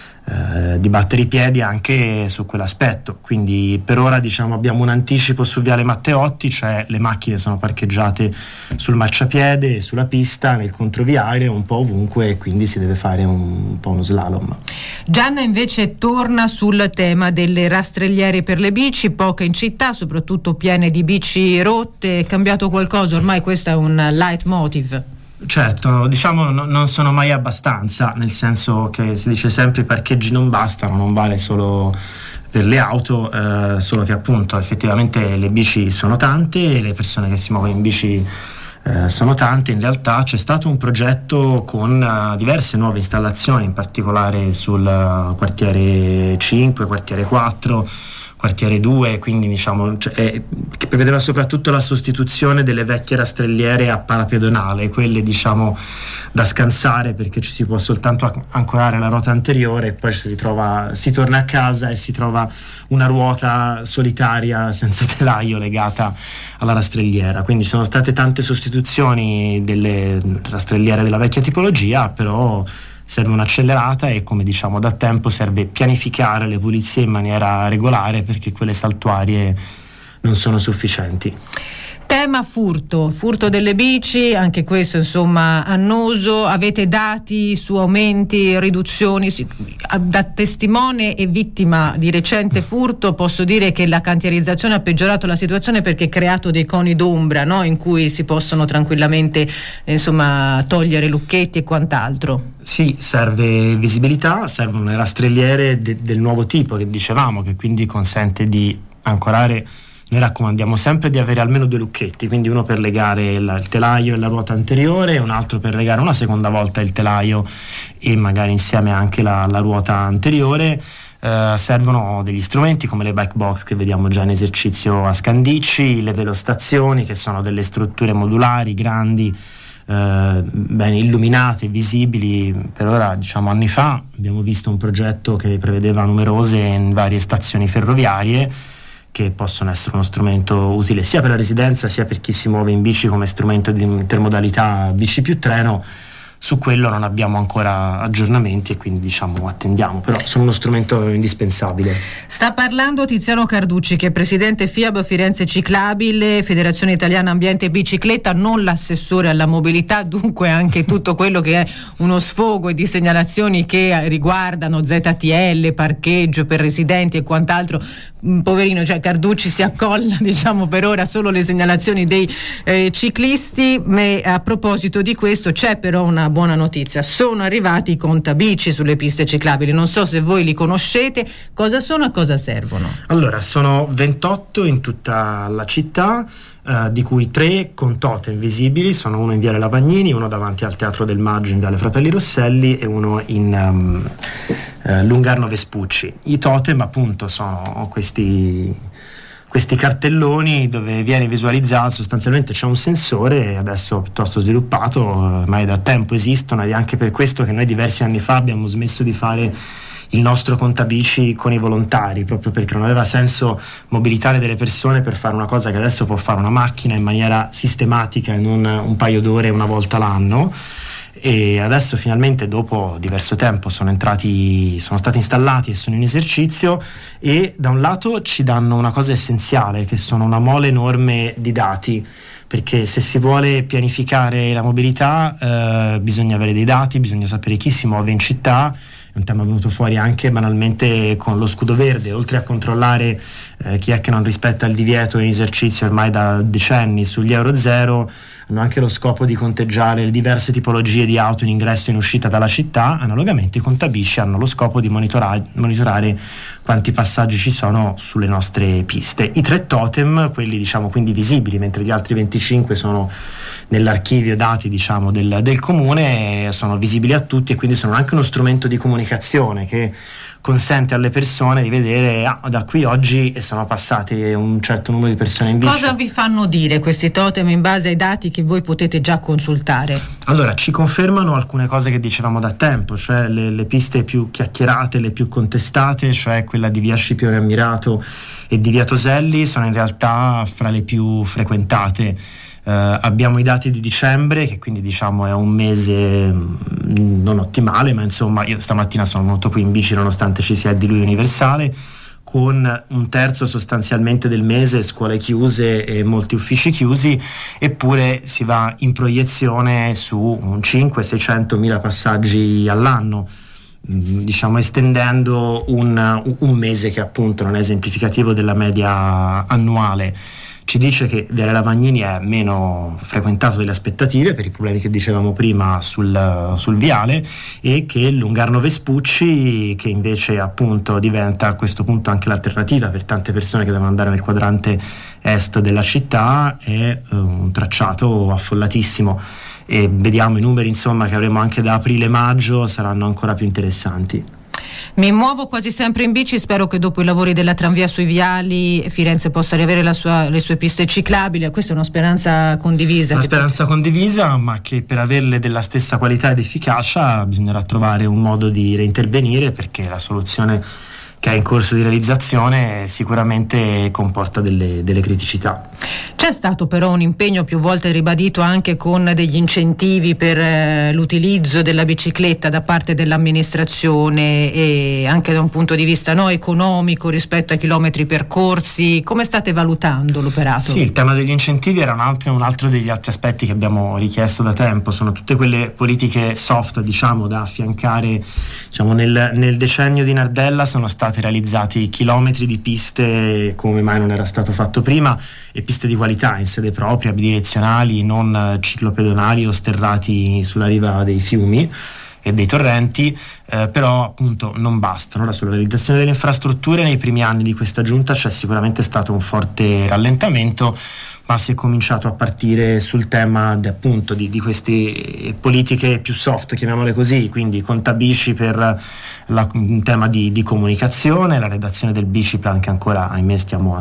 Eh, di battere i piedi anche su quell'aspetto. Quindi per ora, diciamo, abbiamo un anticipo su Viale Matteotti, cioè le macchine sono parcheggiate sul marciapiede, sulla pista, nel controviario, un po' ovunque, e quindi si deve fare un, un po' uno slalom. Gianna invece torna sul tema delle rastrelliere per le bici, poche in città, soprattutto piene di bici rotte. È cambiato qualcosa? Ormai questo è un leitmotiv. Certo, diciamo no, non sono mai abbastanza, nel senso che si dice sempre i parcheggi non bastano, non vale solo per le auto, eh, solo che appunto effettivamente le bici sono tante e le persone che si muovono in bici eh, sono tante. In realtà c'è stato un progetto con uh, diverse nuove installazioni, in particolare sul uh, quartiere cinque, quartiere quattro, quartiere due, quindi diciamo, cioè, eh, che prevedeva soprattutto la sostituzione delle vecchie rastrelliere a pala pedonale, quelle, diciamo, da scansare, perché ci si può soltanto ancorare la ruota anteriore e poi si ritrova, si torna a casa e si trova una ruota solitaria senza telaio legata alla rastrelliera. Quindi sono state tante sostituzioni delle rastrelliere della vecchia tipologia, però serve un'accelerata e, come diciamo da tempo, serve pianificare le pulizie in maniera regolare, perché quelle saltuarie non sono sufficienti. Tema furto, furto delle bici, anche questo insomma annoso. Avete dati su aumenti, riduzioni? Da testimone e vittima di recente furto posso dire che la cantierizzazione ha peggiorato la situazione, perché ha creato dei coni d'ombra, no? In cui si possono tranquillamente insomma togliere lucchetti e quant'altro. Sì, serve visibilità, servono le rastrelliere de- del nuovo tipo che dicevamo, che quindi consente di ancorare. Noi raccomandiamo sempre di avere almeno due lucchetti, quindi uno per legare il, il telaio e la ruota anteriore, e un altro per legare una seconda volta il telaio e magari insieme anche la, la ruota anteriore. Eh, servono degli strumenti come le bike box che vediamo già in esercizio a Scandicci, le velostazioni, che sono delle strutture modulari grandi, eh, ben illuminate, visibili. Per ora, diciamo, anni fa abbiamo visto un progetto che prevedeva numerose in varie stazioni ferroviarie, che possono essere uno strumento utile sia per la residenza sia per chi si muove in bici come strumento di intermodalità bici più treno. Su quello non abbiamo ancora aggiornamenti e quindi, diciamo, attendiamo, però sono uno strumento indispensabile. Sta parlando Tiziano Carducci, che è presidente F I A B Firenze Ciclabile, Federazione Italiana Ambiente e Bicicletta, non l'assessore alla mobilità, dunque anche tutto quello che è uno sfogo di segnalazioni che riguardano Z T L, parcheggio per residenti e quant'altro. Poverino, cioè Carducci si accolla, diciamo, per ora solo le segnalazioni dei eh, ciclisti. Ma a proposito di questo c'è però una buona notizia: sono arrivati i contabici sulle piste ciclabili. Non so se voi li conoscete, cosa sono e a cosa servono? Allora, sono ventotto in tutta la città, eh, di cui tre con totem visibili. Sono uno in Viale Lavagnini, uno davanti al Teatro del Maggio in Viale Fratelli Rosselli e uno in um, eh, Lungarno Vespucci. I totem appunto sono questi questi cartelloni dove viene visualizzato, sostanzialmente c'è un sensore adesso piuttosto sviluppato, ormai da tempo esistono, ed è anche per questo che noi diversi anni fa abbiamo smesso di fare il nostro contabici con i volontari, proprio perché non aveva senso mobilitare delle persone per fare una cosa che adesso può fare una macchina in maniera sistematica e non un paio d'ore una volta l'anno. E adesso finalmente dopo diverso tempo sono entrati, sono stati installati e sono in esercizio, e da un lato ci danno una cosa essenziale, che sono una mole enorme di dati, perché se si vuole pianificare la mobilità eh, bisogna avere dei dati, bisogna sapere chi si muove in città. È un tema venuto fuori anche banalmente con lo scudo verde, oltre a controllare eh, chi è che non rispetta il divieto in esercizio ormai da decenni sugli Euro zero, hanno anche lo scopo di conteggiare le diverse tipologie di auto in ingresso e in uscita dalla città. Analogamente i contabici hanno lo scopo di monitorare, monitorare quanti passaggi ci sono sulle nostre piste. I tre totem, quelli diciamo quindi visibili, mentre gli altri venticinque sono nell'archivio dati diciamo del, del comune, sono visibili a tutti, e quindi sono anche uno strumento di comunicazione che consente alle persone di vedere ah, da qui oggi sono passate un certo numero di persone in bici. Cosa vi fanno dire questi totem in base ai dati che voi potete già consultare? Allora, ci confermano alcune cose che dicevamo da tempo, cioè le, le piste più chiacchierate, le più contestate, cioè quella di via Scipione Ammirato e di via Toselli, sono in realtà fra le più frequentate. Uh, abbiamo i dati di dicembre, che quindi diciamo è un mese mh, non ottimale, ma insomma io stamattina sono venuto qui in bici nonostante ci sia il diluvio universale, con un terzo sostanzialmente del mese scuole chiuse e molti uffici chiusi, eppure si va in proiezione su un cinquecento seicento mila passaggi all'anno, mh, diciamo estendendo un, un mese che appunto non è esemplificativo della media annuale. Ci dice che Viale Lavagnini è meno frequentato delle aspettative per i problemi che dicevamo prima sul, sul viale, e che Lungarno Vespucci, che invece appunto diventa a questo punto anche l'alternativa per tante persone che devono andare nel quadrante est della città, è uh, un tracciato affollatissimo, e vediamo i numeri insomma che avremo anche da aprile-maggio saranno ancora più interessanti. Mi muovo quasi sempre in bici, spero che dopo i lavori della tranvia sui viali Firenze possa riavere la sua, le sue piste ciclabili. Questa è una speranza condivisa. Una speranza tu... condivisa, ma che per averle della stessa qualità ed efficacia bisognerà trovare un modo di reintervenire, perché la soluzione che è in corso di realizzazione sicuramente comporta delle, delle criticità. C'è stato però un impegno più volte ribadito anche con degli incentivi per eh, l'utilizzo della bicicletta da parte dell'amministrazione, e anche da un punto di vista no, economico rispetto ai chilometri percorsi. Come state valutando l'operato? Sì, il tema degli incentivi era un altro, un altro degli altri aspetti che abbiamo richiesto da tempo. Sono tutte quelle politiche soft, diciamo, da affiancare. Diciamo, nel, nel decennio di Nardella sono stati realizzati chilometri di piste come mai non era stato fatto prima, e piste di qualità in sede propria, bidirezionali, non ciclopedonali o sterrati sulla riva dei fiumi e dei torrenti, eh, però appunto non bastano. Ora, sulla realizzazione delle infrastrutture nei primi anni di questa giunta c'è sicuramente stato un forte rallentamento, ma si è cominciato a partire sul tema de, appunto di, di queste politiche più soft, chiamiamole così, quindi contabici per la, un tema di, di comunicazione, la redazione del biciplan che ancora ahimè stiamo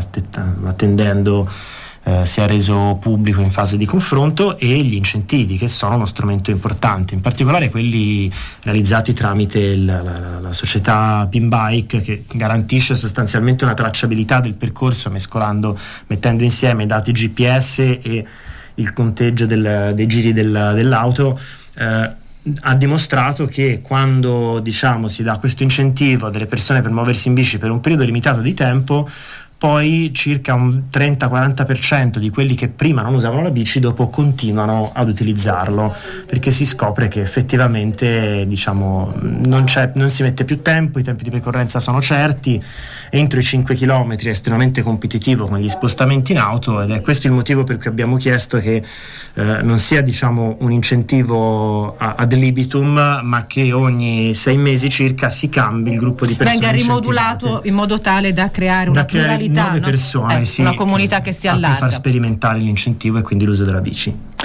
attendendo eh, sia reso pubblico in fase di confronto, e gli incentivi, che sono uno strumento importante, in particolare quelli realizzati tramite il, la, la, la società Pinbike, che garantisce sostanzialmente una tracciabilità del percorso mescolando, mettendo insieme i dati G P S e il conteggio del, dei giri del, dell'auto. eh, ha dimostrato che quando diciamo si dà questo incentivo a delle persone per muoversi in bici per un periodo limitato di tempo, poi circa un trenta quaranta per cento di quelli che prima non usavano la bici dopo continuano ad utilizzarlo, perché si scopre che effettivamente diciamo non, c'è, non si mette più tempo, i tempi di percorrenza sono certi, entro i cinque chilometri è estremamente competitivo con gli spostamenti in auto, ed è questo il motivo per cui abbiamo chiesto che eh, non sia diciamo un incentivo a, ad libitum, ma che ogni sei mesi circa si cambi il gruppo di persone, venga rimodulato in modo tale da creare una da pluralità, nuove no? persone, eh, sì, una comunità che si allarga, per far sperimentare l'incentivo e quindi l'uso della bici.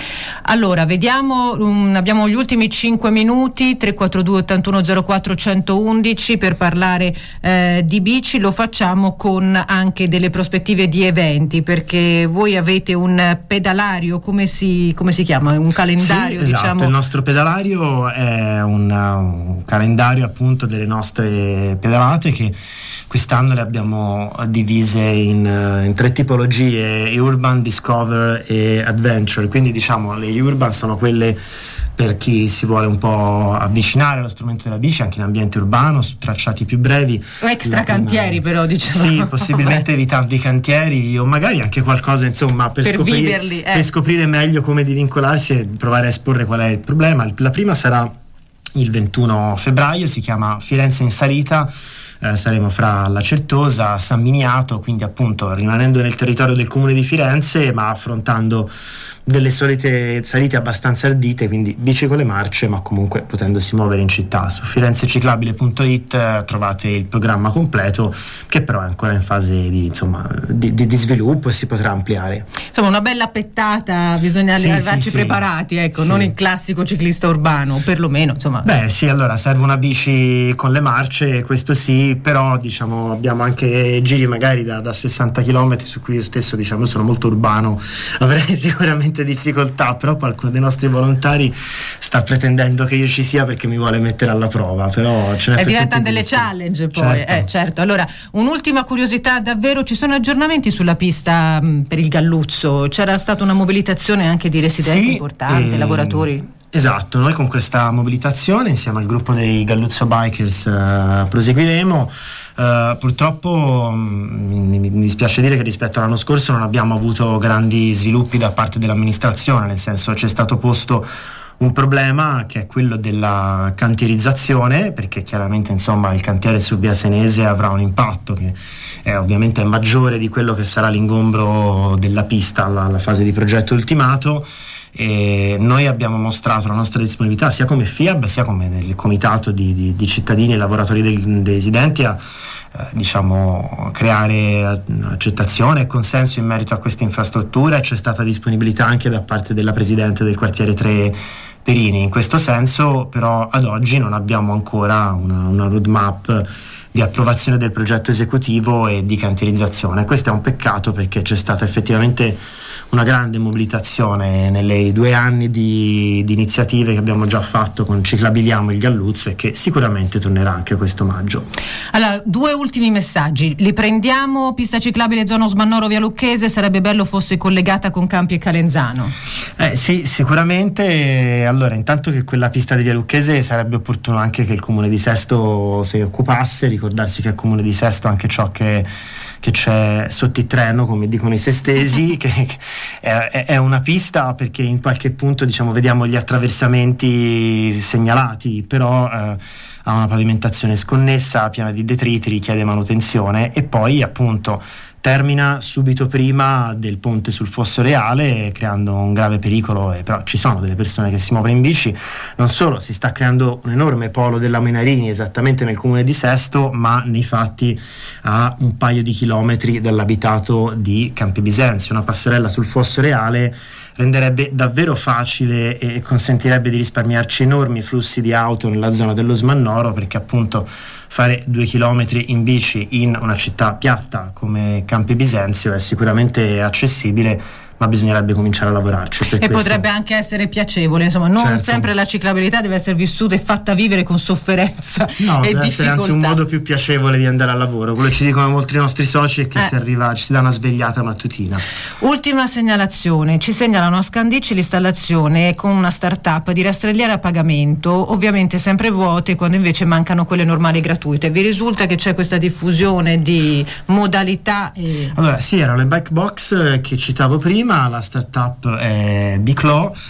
Allora, vediamo, um, abbiamo gli ultimi cinque minuti, tre quattro due ottantuno zero quattro centoundici per parlare eh, di bici. Lo facciamo con anche delle prospettive di eventi, perché voi avete un pedalario, come si, come si chiama? Un calendario? Sì, esatto, diciamo. Il nostro pedalario è un, un calendario appunto delle nostre pedalate che quest'anno le abbiamo divise in, in tre tipologie: Urban, Discover e Adventure. Quindi diciamo le Urban sono quelle per chi si vuole un po' avvicinare allo strumento della bici anche in ambiente urbano, su tracciati più brevi. Extra cantieri però, diciamo. Sì, possibilmente evitando i cantieri o magari anche qualcosa insomma per, per scoprire, viverli, eh. per scoprire meglio come divincolarsi e provare a esporre qual è il problema. La prima sarà il ventuno febbraio, si chiama Firenze in salita. Eh, saremo fra La Certosa, San Miniato, quindi appunto rimanendo nel territorio del comune di Firenze ma affrontando delle solite salite abbastanza ardite, quindi bici con le marce ma comunque potendosi muovere in città. Su firenzeciclabile punto it eh, trovate il programma completo, che però è ancora in fase di, insomma, di, di, di sviluppo e si potrà ampliare. Insomma, una bella pettata, bisogna sì, arrivarci sì, preparati, ecco, sì. Non il classico ciclista urbano, perlomeno insomma. Beh sì, allora serve una bici con le marce, questo sì, però diciamo abbiamo anche giri magari da, da sessanta chilometri su cui io stesso diciamo sono molto urbano, avrei sicuramente difficoltà, però qualcuno dei nostri volontari sta pretendendo che io ci sia perché mi vuole mettere alla prova, però ce n'è e per diventano tutti delle gusti. challenge poi, certo. Eh, certo. Allora, un'ultima curiosità davvero, ci sono aggiornamenti sulla pista mh, per il Galluzzo? C'era stata una mobilitazione anche di residenti Sì, importanti, ehm, lavoratori? Esatto, noi con questa mobilitazione insieme al gruppo dei Galluzzo Bikers uh, proseguiremo. Uh, purtroppo mh, mi, mi dispiace dire che rispetto all'anno scorso non abbiamo avuto grandi sviluppi da parte dell'amministrazione, nel senso c'è stato posto un problema che è quello della cantierizzazione, perché chiaramente insomma il cantiere su via Senese avrà un impatto che è ovviamente maggiore di quello che sarà l'ingombro della pista alla, alla fase di progetto ultimato. E noi abbiamo mostrato la nostra disponibilità sia come FIAB sia come del comitato di, di, di cittadini e lavoratori dei, dei residenti a eh, diciamo creare accettazione e consenso in merito a questa infrastruttura, e c'è stata disponibilità anche da parte della presidente del quartiere tre Perini. In questo senso però ad oggi non abbiamo ancora una, una roadmap di approvazione del progetto esecutivo e di cantierizzazione. Questo è un peccato perché c'è stata effettivamente una grande mobilitazione nelle due anni di, di iniziative che abbiamo già fatto con Ciclabiliamo il Galluzzo e che sicuramente tornerà anche questo maggio. Allora, due ultimi messaggi, li prendiamo. Pista ciclabile zona Osmannoro via Lucchese, sarebbe bello fosse collegata con Campi e Calenzano. Eh, sì, sicuramente. Allora, intanto che quella pista di via Lucchese sarebbe opportuno anche che il comune di Sesto se ne occupasse, ricordarsi che il comune di Sesto anche ciò che che c'è sotto il treno, come dicono i sestesi, che, che è, è una pista perché in qualche punto diciamo vediamo gli attraversamenti segnalati, però eh, ha una pavimentazione sconnessa, piena di detriti, richiede manutenzione e poi appunto termina subito prima del ponte sul Fosso Reale, creando un grave pericolo. E però ci sono delle persone che si muovono in bici. Non solo, si sta creando un enorme polo della Menarini esattamente nel comune di Sesto, ma nei fatti a un paio di chilometri dall'abitato di Campi Bisenzio. Una passerella sul Fosso Reale renderebbe davvero facile e consentirebbe di risparmiarci enormi flussi di auto nella zona dello Smannoro, perché appunto fare due chilometri in bici in una città piatta come Campi Bisenzio è sicuramente accessibile, ma bisognerebbe cominciare a lavorarci. Per e questo. Potrebbe anche essere piacevole, insomma, non certo. sempre la ciclabilità deve essere vissuta e fatta vivere con sofferenza no, e deve difficoltà. essere anzi un modo più piacevole di andare al lavoro. Quello che ci dicono molti nostri soci è che eh. si arriva, ci si dà una svegliata mattutina. Ultima segnalazione, ci segnalano a Scandicci l'installazione con una start-up di rastrelliere a pagamento, ovviamente sempre vuote, quando invece mancano quelle normali gratuite. Vi risulta che c'è questa diffusione di modalità? E... Allora sì, era le bike box che citavo prima, la start-up è Biclo. Uh,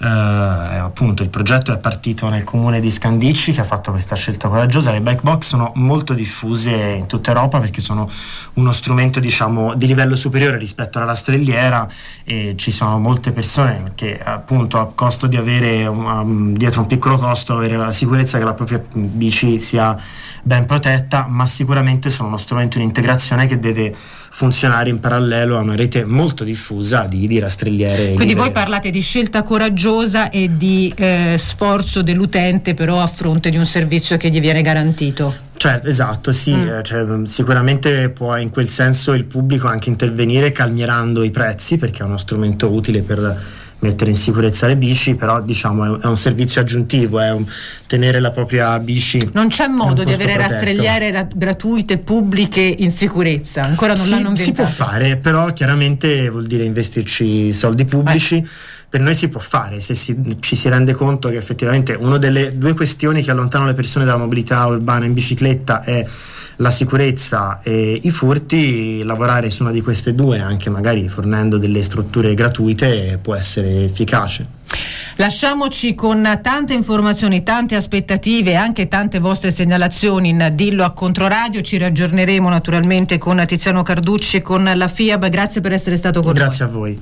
eh, appunto il progetto è partito nel comune di Scandicci, che ha fatto questa scelta coraggiosa. Le bike box sono molto diffuse in tutta Europa perché sono uno strumento, diciamo, di livello superiore rispetto alla rastrelliera, e ci sono molte persone che appunto a costo di avere um, dietro un piccolo costo avere la sicurezza che la propria bici sia ben protetta, ma sicuramente sono uno strumento in integrazione che deve funzionare in parallelo a una rete molto diffusa di, di rastrelliere. Quindi libere. voi parlate di scelta coraggiosa e di eh, sforzo dell'utente però a fronte di un servizio che gli viene garantito. Certo, esatto, sì, mm. cioè, sicuramente può in quel senso il pubblico anche intervenire calmierando i prezzi, perché è uno strumento utile per mettere in sicurezza le bici, però diciamo è un servizio aggiuntivo, è un, tenere la propria bici. Non c'è modo di avere protetto. rastrelliere ra- gratuite pubbliche in sicurezza, ancora non si, l'hanno inventato. Si può fare, però chiaramente vuol dire investirci soldi pubblici. Eh. Per noi si può fare se si, ci si rende conto che effettivamente una delle due questioni che allontanano le persone dalla mobilità urbana in bicicletta è la sicurezza e i furti. Lavorare su una di queste due, anche magari fornendo delle strutture gratuite, può essere efficace. Lasciamoci con tante informazioni, tante aspettative e anche tante vostre segnalazioni in Dillo a Controradio. Ci riaggiorneremo naturalmente con Tiziano Carducci e con la FIAB. Grazie per essere stato con noi. Grazie a voi.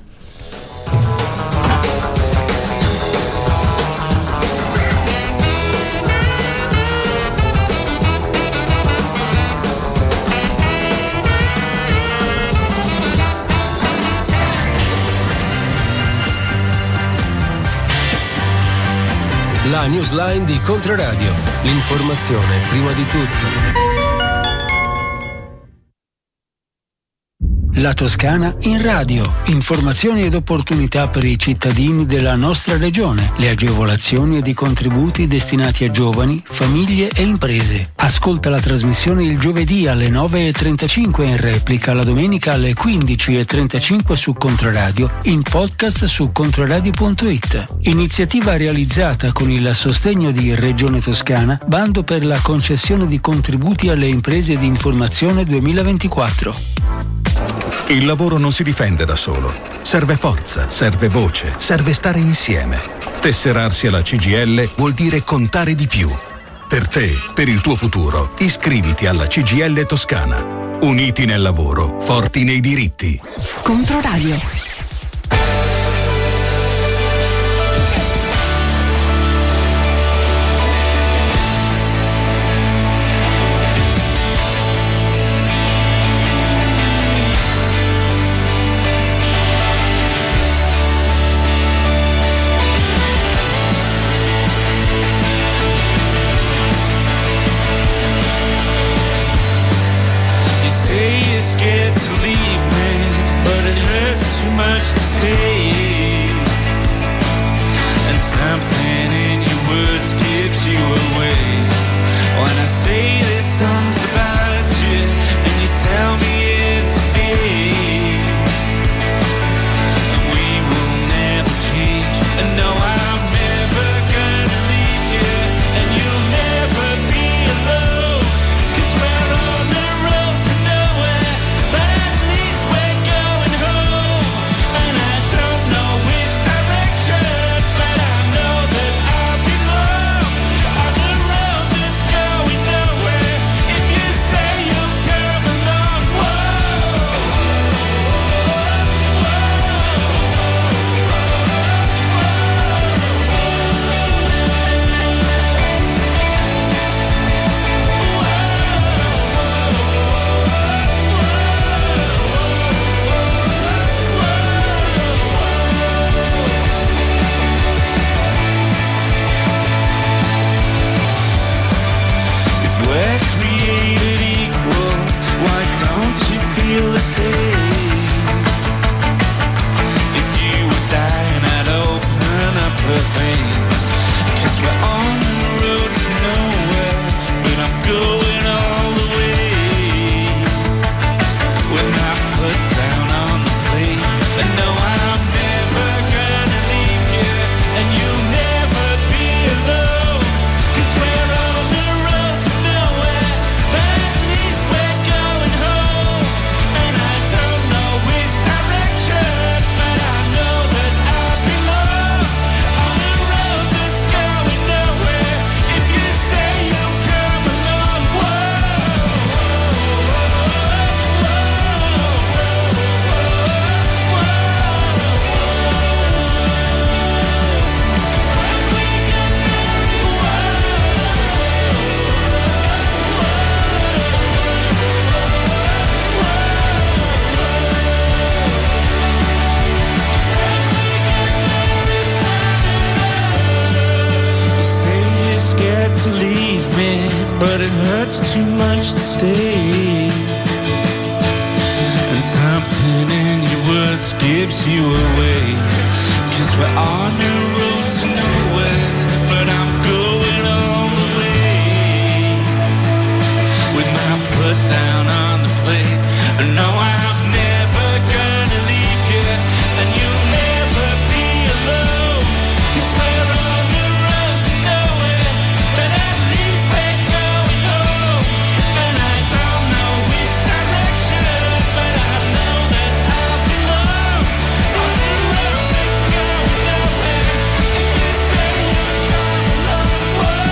La newsline di Controradio, l'informazione prima di tutto. La Toscana in radio. Informazioni ed opportunità per i cittadini della nostra regione. Le agevolazioni ed i contributi destinati a giovani, famiglie e imprese. Ascolta la trasmissione il giovedì alle nove e trentacinque in replica, la domenica alle quindici e trentacinque su Controradio, in podcast su controradio punto it. Iniziativa realizzata con il sostegno di Regione Toscana, bando per la concessione di contributi alle imprese di informazione duemilaventiquattro. Il lavoro non si difende da solo. Serve forza, serve voce, serve stare insieme. Tesserarsi alla C G I L vuol dire contare di più. Per te, per il tuo futuro, iscriviti alla C G I L Toscana. Uniti nel lavoro, forti nei diritti. Controradio. leave me, but it hurts too much to stay. And something in your words gives you away, 'cause we're on a road to nowhere, but I'm going all the way, with my foot down on the plate. No, I'm never gonna leave you, and you'll never be alone, 'cause we're on the road to nowhere, but at least we're going home. And I don't know which direction, but I know that I belong on the road that's going nowhere. If you say you come along, whoa,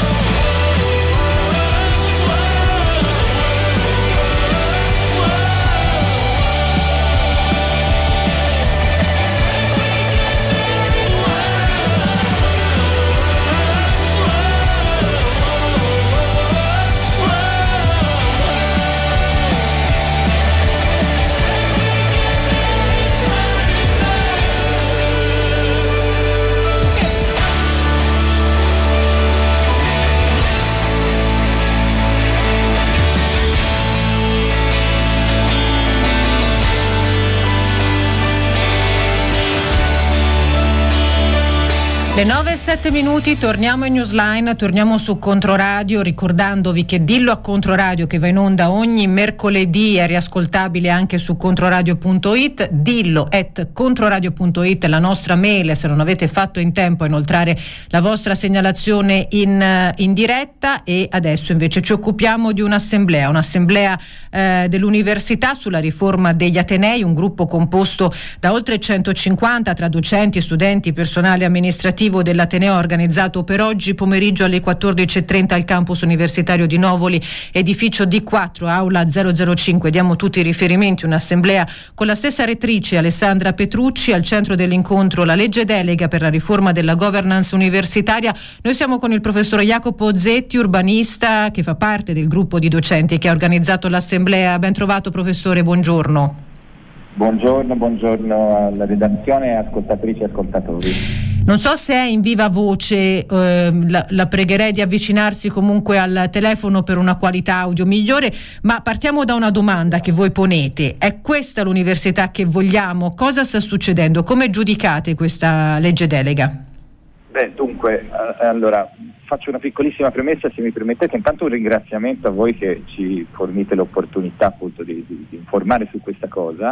Le nove e sette minuti, torniamo in Newsline, torniamo su Controradio, ricordandovi che Dillo a Controradio, che va in onda ogni mercoledì, è riascoltabile anche su controradio punto it, dillo at controradio punto it è la nostra mail, se non avete fatto in tempo a inoltrare la vostra segnalazione in, in diretta. E adesso invece ci occupiamo di un'assemblea, un'assemblea eh, dell'università sulla riforma degli Atenei, un gruppo composto da oltre centocinquanta tra docenti, studenti, personale amministrativo dell'Ateneo, organizzato per oggi pomeriggio alle quattordici e trenta al campus universitario di Novoli, edificio D quattro, aula zero zero cinque. Diamo tutti i riferimenti: un'assemblea con la stessa rettrice Alessandra Petrucci, al centro dell'incontro la legge delega per la riforma della governance universitaria. Noi siamo con il professor Jacopo Zetti, urbanista, che fa parte del gruppo di docenti che ha organizzato l'assemblea. Ben trovato professore, buongiorno. Buongiorno, buongiorno alla redazione, ascoltatrici e ascoltatori. Non so se è in viva voce, eh, la, la pregherei di avvicinarsi comunque al telefono per una qualità audio migliore, ma partiamo da una domanda che voi ponete: è questa l'università che vogliamo? Cosa sta succedendo? Come giudicate questa legge delega? Beh, dunque, allora faccio una piccolissima premessa, se mi permettete. Intanto un ringraziamento a voi che ci fornite l'opportunità appunto di, di, di informare su questa cosa.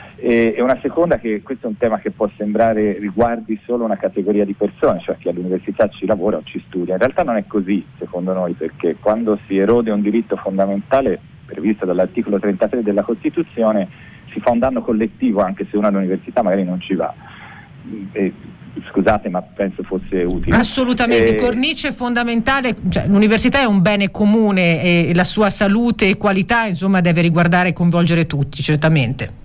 E una seconda, che questo è un tema che può sembrare riguardi solo una categoria di persone, cioè chi all'università ci lavora o ci studia. In realtà non è così, secondo noi, perché quando si erode un diritto fondamentale previsto dall'articolo trentatré della Costituzione si fa un danno collettivo, anche se uno all'università magari non ci va. E, scusate, ma penso fosse utile. Assolutamente, eh, cornice fondamentale, cioè, l'università è un bene comune e la sua salute e qualità, insomma, deve riguardare e coinvolgere tutti, certamente.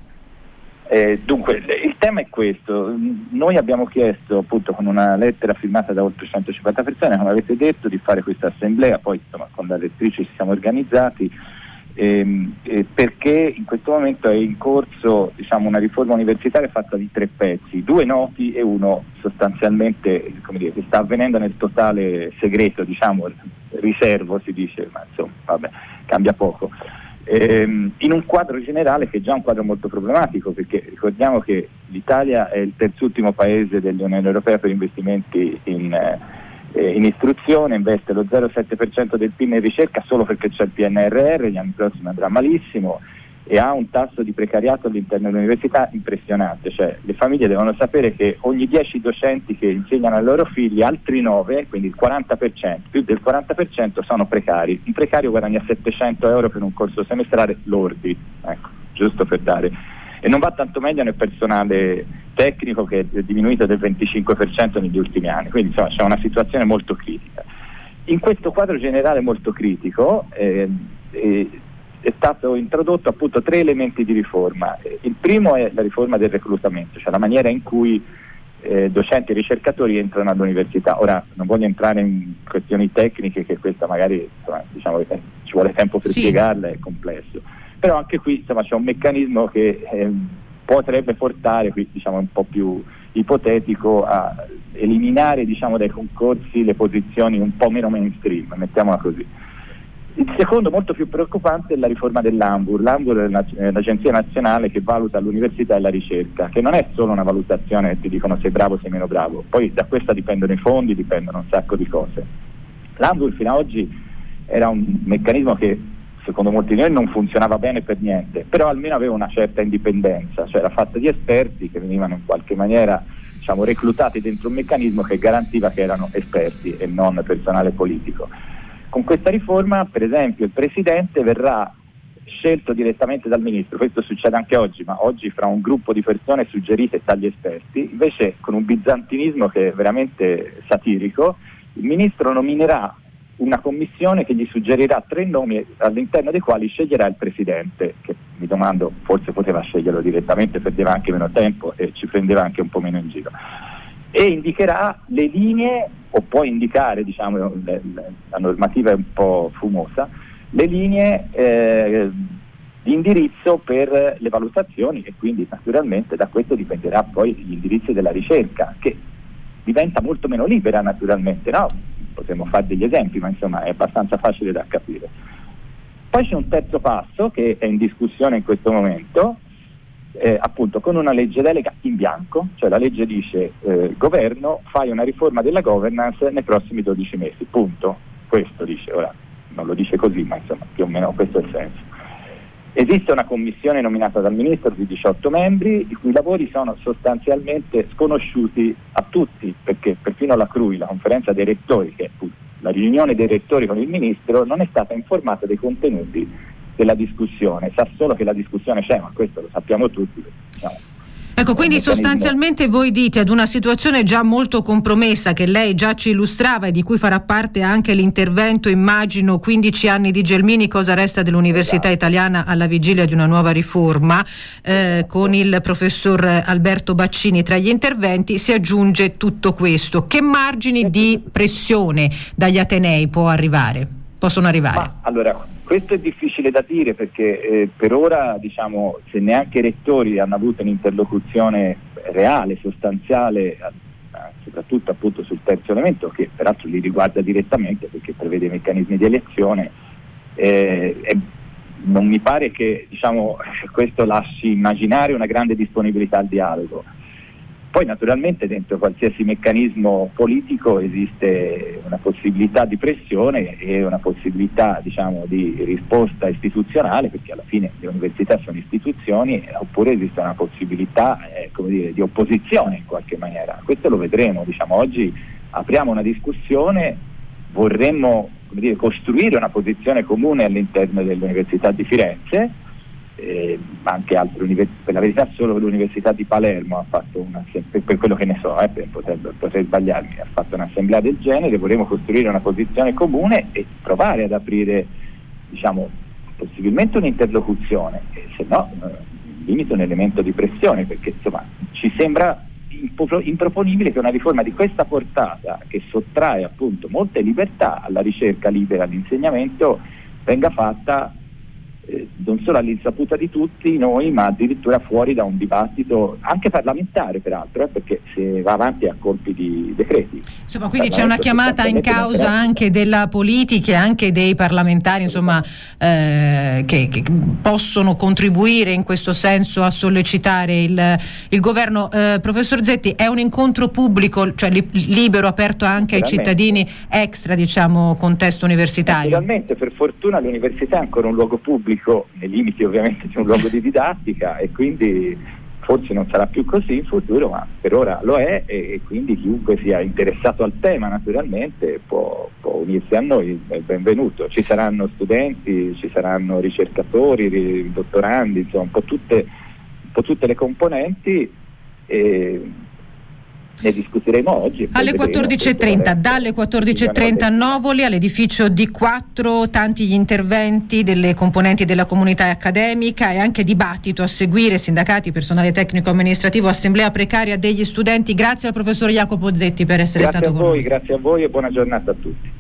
Eh, dunque, il tema è questo. Noi abbiamo chiesto, appunto, con una lettera firmata da oltre centocinquanta persone, come avete detto, di fare questa assemblea. Poi, insomma, con la rettrice ci siamo organizzati ehm, eh, perché in questo momento è in corso, diciamo, una riforma universitaria fatta di tre pezzi, due noti e uno sostanzialmente, come dire, che sta avvenendo nel totale segreto, diciamo, riservo si dice, ma insomma, vabbè, cambia poco. Ehm, in un quadro generale che è già un quadro molto problematico, perché ricordiamo che l'Italia è il terzultimo paese dell'Unione Europea per investimenti in, eh, in istruzione, investe lo zero virgola sette per cento del P I L in ricerca solo perché c'è il P N R R, gli anni prossimi andrà malissimo, e ha un tasso di precariato all'interno dell'università impressionante. Cioè, le famiglie devono sapere che ogni dieci docenti che insegnano ai loro figli, altri nove, quindi il quaranta per cento, più del quaranta per cento sono precari. Un precario guadagna settecento euro per un corso semestrale lordi, ecco, giusto per dare. E non va tanto meglio nel personale tecnico, che è diminuito del venticinque per cento negli ultimi anni, quindi insomma c'è una situazione molto critica. In questo quadro generale molto critico eh, eh, è stato introdotto appunto tre elementi di riforma. Il primo è la riforma del reclutamento, cioè la maniera in cui eh, docenti e ricercatori entrano all'università. Ora non voglio entrare in questioni tecniche, che questa magari, insomma, diciamo, eh, ci vuole tempo per sì. spiegarla, è complesso, però anche qui, insomma, c'è un meccanismo che eh, potrebbe portare, qui diciamo un po' più ipotetico a eliminare, diciamo, dai concorsi le posizioni un po' meno mainstream, mettiamola così. Il secondo, molto più preoccupante, è la riforma dell'ANVUR. L'ANVUR è l'agenzia nazionale che valuta l'università e la ricerca, che non è solo una valutazione che ti dicono sei bravo, sei meno bravo, poi da questa dipendono i fondi, dipendono un sacco di cose. L'ANVUR fino ad oggi era un meccanismo che secondo molti di noi non funzionava bene per niente, però almeno aveva una certa indipendenza, cioè era fatta di esperti che venivano in qualche maniera, diciamo, reclutati dentro un meccanismo che garantiva che erano esperti e non personale politico. Con questa riforma, per esempio, il presidente verrà scelto direttamente dal ministro, questo succede anche oggi, ma oggi fra un gruppo di persone suggerite dagli esperti, invece con un bizantinismo che è veramente satirico, il ministro nominerà una commissione che gli suggerirà tre nomi all'interno dei quali sceglierà il presidente, che mi domando forse poteva sceglierlo direttamente, perdeva anche meno tempo e ci prendeva anche un po' meno in giro, e indicherà le linee, o può indicare, diciamo, le, le, la normativa è un po' fumosa, le linee eh, di indirizzo per le valutazioni, e quindi naturalmente da questo dipenderà poi gli indirizzi della ricerca, che diventa molto meno libera naturalmente, no? Potremmo fare degli esempi, ma insomma è abbastanza facile da capire. Poi c'è un terzo passo che è in discussione in questo momento, eh, appunto con una legge delega in bianco, cioè la legge dice eh, governo, fai una riforma della governance nei prossimi dodici mesi, punto. Questo dice, ora non lo dice così, ma insomma più o meno questo è il senso. Esiste una commissione nominata dal ministro di diciotto membri, i cui lavori sono sostanzialmente sconosciuti a tutti, perché perfino la C R U I, la conferenza dei rettori, che è la riunione dei rettori con il ministro, non è stata informata dei contenuti della discussione, sa solo che la discussione c'è, ma questo lo sappiamo tutti. Diciamo. Ecco, quindi sostanzialmente voi dite ad una situazione già molto compromessa che lei già ci illustrava e di cui farà parte anche l'intervento, immagino, quindici anni di Gelmini, cosa resta dell'Università esatto. Italiana alla vigilia di una nuova riforma, eh, con il professor Alberto Baccini tra gli interventi, si aggiunge tutto questo. Che margini di pressione dagli atenei può arrivare? Possono arrivare? Ma, allora, questo è difficile da dire perché eh, per ora, diciamo, se neanche i rettori hanno avuto un'interlocuzione reale, sostanziale, eh, soprattutto appunto sul terzo elemento, che peraltro li riguarda direttamente perché prevede meccanismi di elezione, eh, eh, non mi pare che, diciamo, questo lasci immaginare una grande disponibilità al dialogo. Poi naturalmente dentro qualsiasi meccanismo politico esiste una possibilità di pressione e una possibilità, diciamo, di risposta istituzionale, perché alla fine le università sono istituzioni, oppure esiste una possibilità eh, come dire, di opposizione in qualche maniera. Questo lo vedremo, diciamo, oggi apriamo una discussione, vorremmo, come dire, costruire una posizione comune all'interno dell'Università di Firenze. Eh, ma anche altre università, per la verità solo l'Università di Palermo ha fatto una, per, per quello che ne so, eh, per poter, poter sbagliarmi, ha fatto un'assemblea del genere. Vorremmo costruire una posizione comune e provare ad aprire, diciamo, possibilmente un'interlocuzione, e se no eh, limite un elemento di pressione, perché insomma ci sembra improponibile che una riforma di questa portata, che sottrae appunto molte libertà alla ricerca libera, all'insegnamento, venga fatta non solo all'insaputa di tutti noi, ma addirittura fuori da un dibattito anche parlamentare, peraltro, eh, perché se va avanti a colpi di decreti. Insomma, quindi c'è una chiamata in causa anche della politica e anche dei parlamentari, insomma, eh, che, che possono contribuire in questo senso a sollecitare il, il governo. Eh, professor Zetti, è un incontro pubblico, cioè li, libero, aperto anche ai cittadini, extra, diciamo, contesto universitario? Naturalmente, per fortuna l'università è ancora un luogo pubblico, nei limiti ovviamente di un luogo di didattica, e quindi forse non sarà più così in futuro, ma per ora lo è, e quindi chiunque sia interessato al tema naturalmente può, può unirsi a noi, è benvenuto. Ci saranno studenti, ci saranno ricercatori, dottorandi, insomma un po' tutte, un po' tutte le componenti, e ne discuteremo oggi. Alle quattordici e trenta, dalle quattordici e trenta a Novoli, all'edificio D quattro, tanti gli interventi delle componenti della comunità accademica e anche dibattito a seguire, sindacati, personale tecnico amministrativo, assemblea precaria degli studenti. Grazie al professor Jacopo Zetti per essere grazie stato a con voi, noi. Grazie a voi e buona giornata a tutti.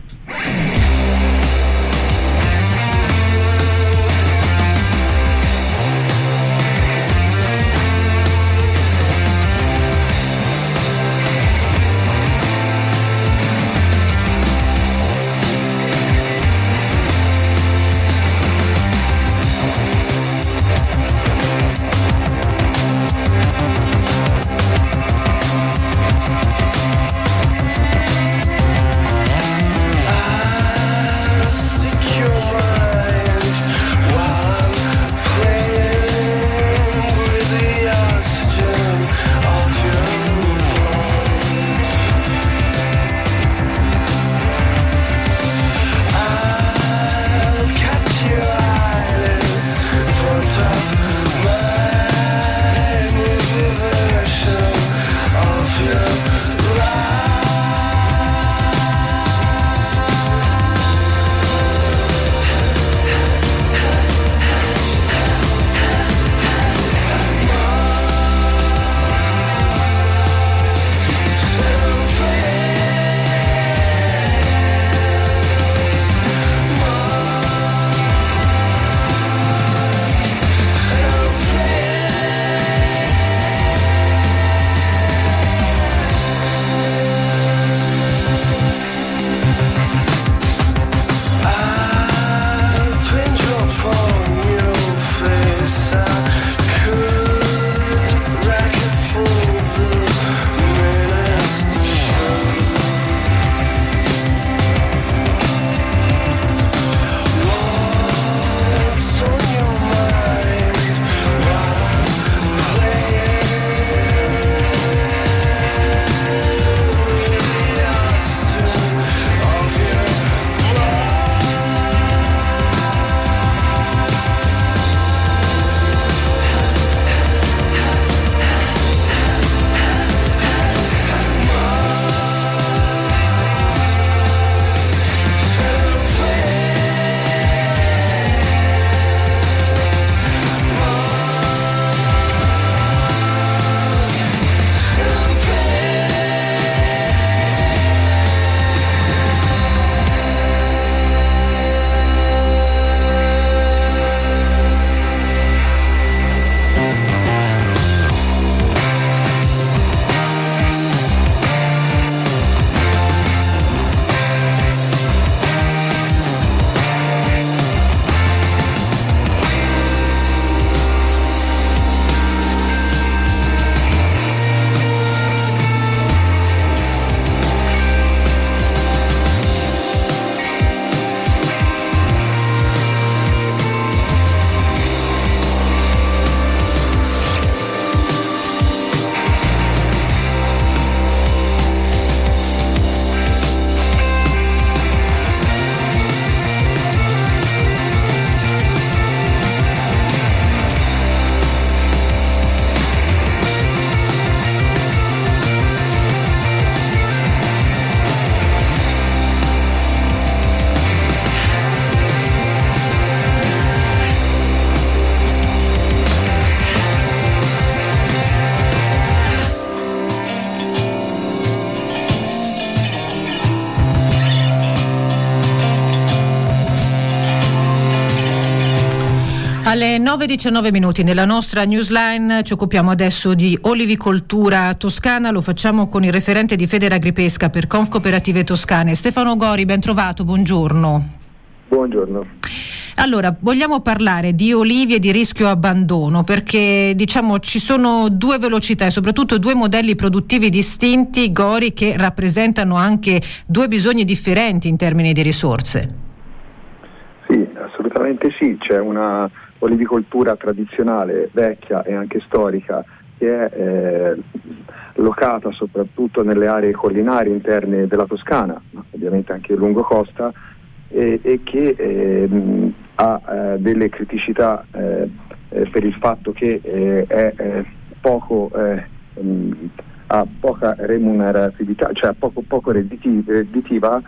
Alle nove e diciannove minuti nella nostra newsline ci occupiamo adesso di olivicoltura toscana, lo facciamo con il referente di Federagri-Pesca per Confcooperative Toscane, Stefano Gori. Ben trovato, buongiorno. Buongiorno. Allora, vogliamo parlare di olivi e di rischio abbandono, perché diciamo ci sono due velocità e soprattutto due modelli produttivi distinti, Gori, che rappresentano anche due bisogni differenti in termini di risorse. Sì, assolutamente sì, c'è una olivicoltura tradizionale, vecchia e anche storica, che è eh, locata soprattutto nelle aree collinari interne della Toscana, ma ovviamente anche lungo costa, e, e che eh, ha eh, delle criticità eh, eh, per il fatto che eh, è eh, poco eh, mh, ha poca remuneratività, cioè poco, poco redditiva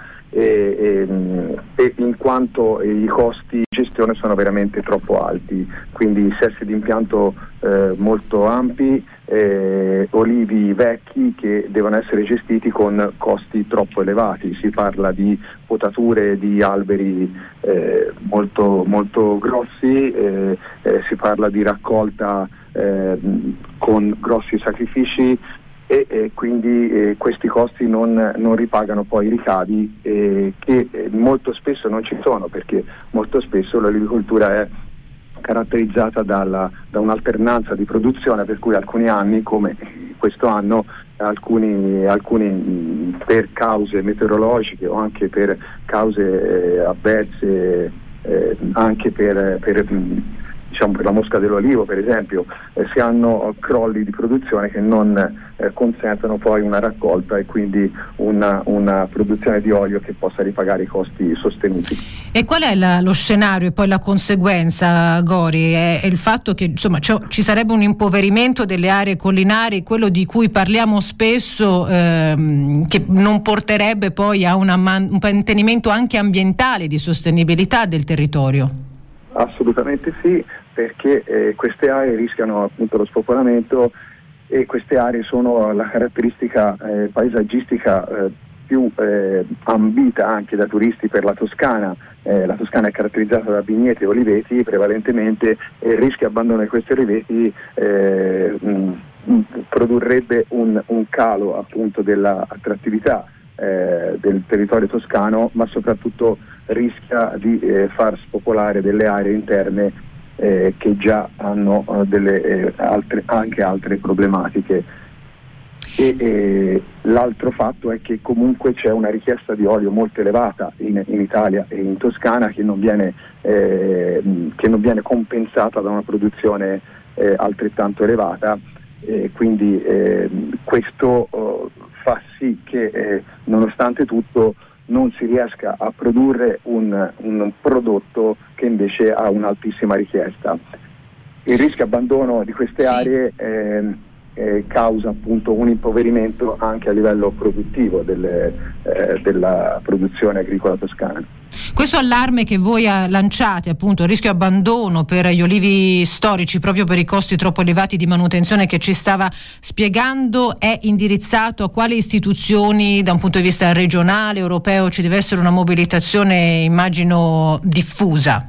e, e, e in quanto i costi di gestione sono veramente troppo alti, quindi sessi di impianto eh, molto ampi, eh, olivi vecchi che devono essere gestiti con costi troppo elevati. Si parla di potature di alberi eh, molto, molto grossi, eh, eh, si parla di raccolta eh, con grossi sacrifici, e, e quindi eh, questi costi non, non ripagano poi i ricavi eh, che eh, molto spesso non ci sono, perché molto spesso l'olivicoltura è caratterizzata dalla, da un'alternanza di produzione, per cui alcuni anni, come questo anno, alcuni, alcuni per cause meteorologiche o anche per cause eh, avverse, eh, anche per, per diciamo per la mosca dell'olivo per esempio, eh, si hanno crolli di produzione che non eh, consentono poi una raccolta e quindi una, una produzione di olio che possa ripagare i costi sostenuti. E qual è la, lo scenario e poi la conseguenza, Gori? È, è il fatto che insomma ci sarebbe un impoverimento delle aree collinari, quello di cui parliamo spesso, ehm, che non porterebbe poi a una man- un mantenimento anche ambientale di sostenibilità del territorio? Assolutamente sì, perché eh, queste aree rischiano appunto lo spopolamento e queste aree sono la caratteristica eh, paesaggistica eh, più eh, ambita anche da turisti per la Toscana. Eh, la Toscana è caratterizzata da vigneti e oliveti prevalentemente, e il rischio abbandono di questi oliveti eh, mh, produrrebbe un, un calo appunto dell'attrattività eh, del territorio toscano, ma soprattutto rischia di eh, far spopolare delle aree interne eh, che già hanno eh, delle, eh, altre, anche altre problematiche. E eh, l'altro fatto è che comunque c'è una richiesta di olio molto elevata in, in Italia e in Toscana che non viene, eh, che non viene compensata da una produzione eh, altrettanto elevata, eh, quindi eh, questo eh, fa sì che eh, nonostante tutto non si riesca a produrre un, un prodotto che invece ha un'altissima richiesta. Il rischio abbandono di queste sì. aree eh, eh, causa appunto un impoverimento anche a livello produttivo delle, eh, della produzione agricola toscana. Questo allarme che voi lanciate, appunto, il rischio abbandono per gli olivi storici proprio per i costi troppo elevati di manutenzione che ci stava spiegando, è indirizzato a quali istituzioni da un punto di vista regionale, europeo? Ci deve essere una mobilitazione, immagino, diffusa.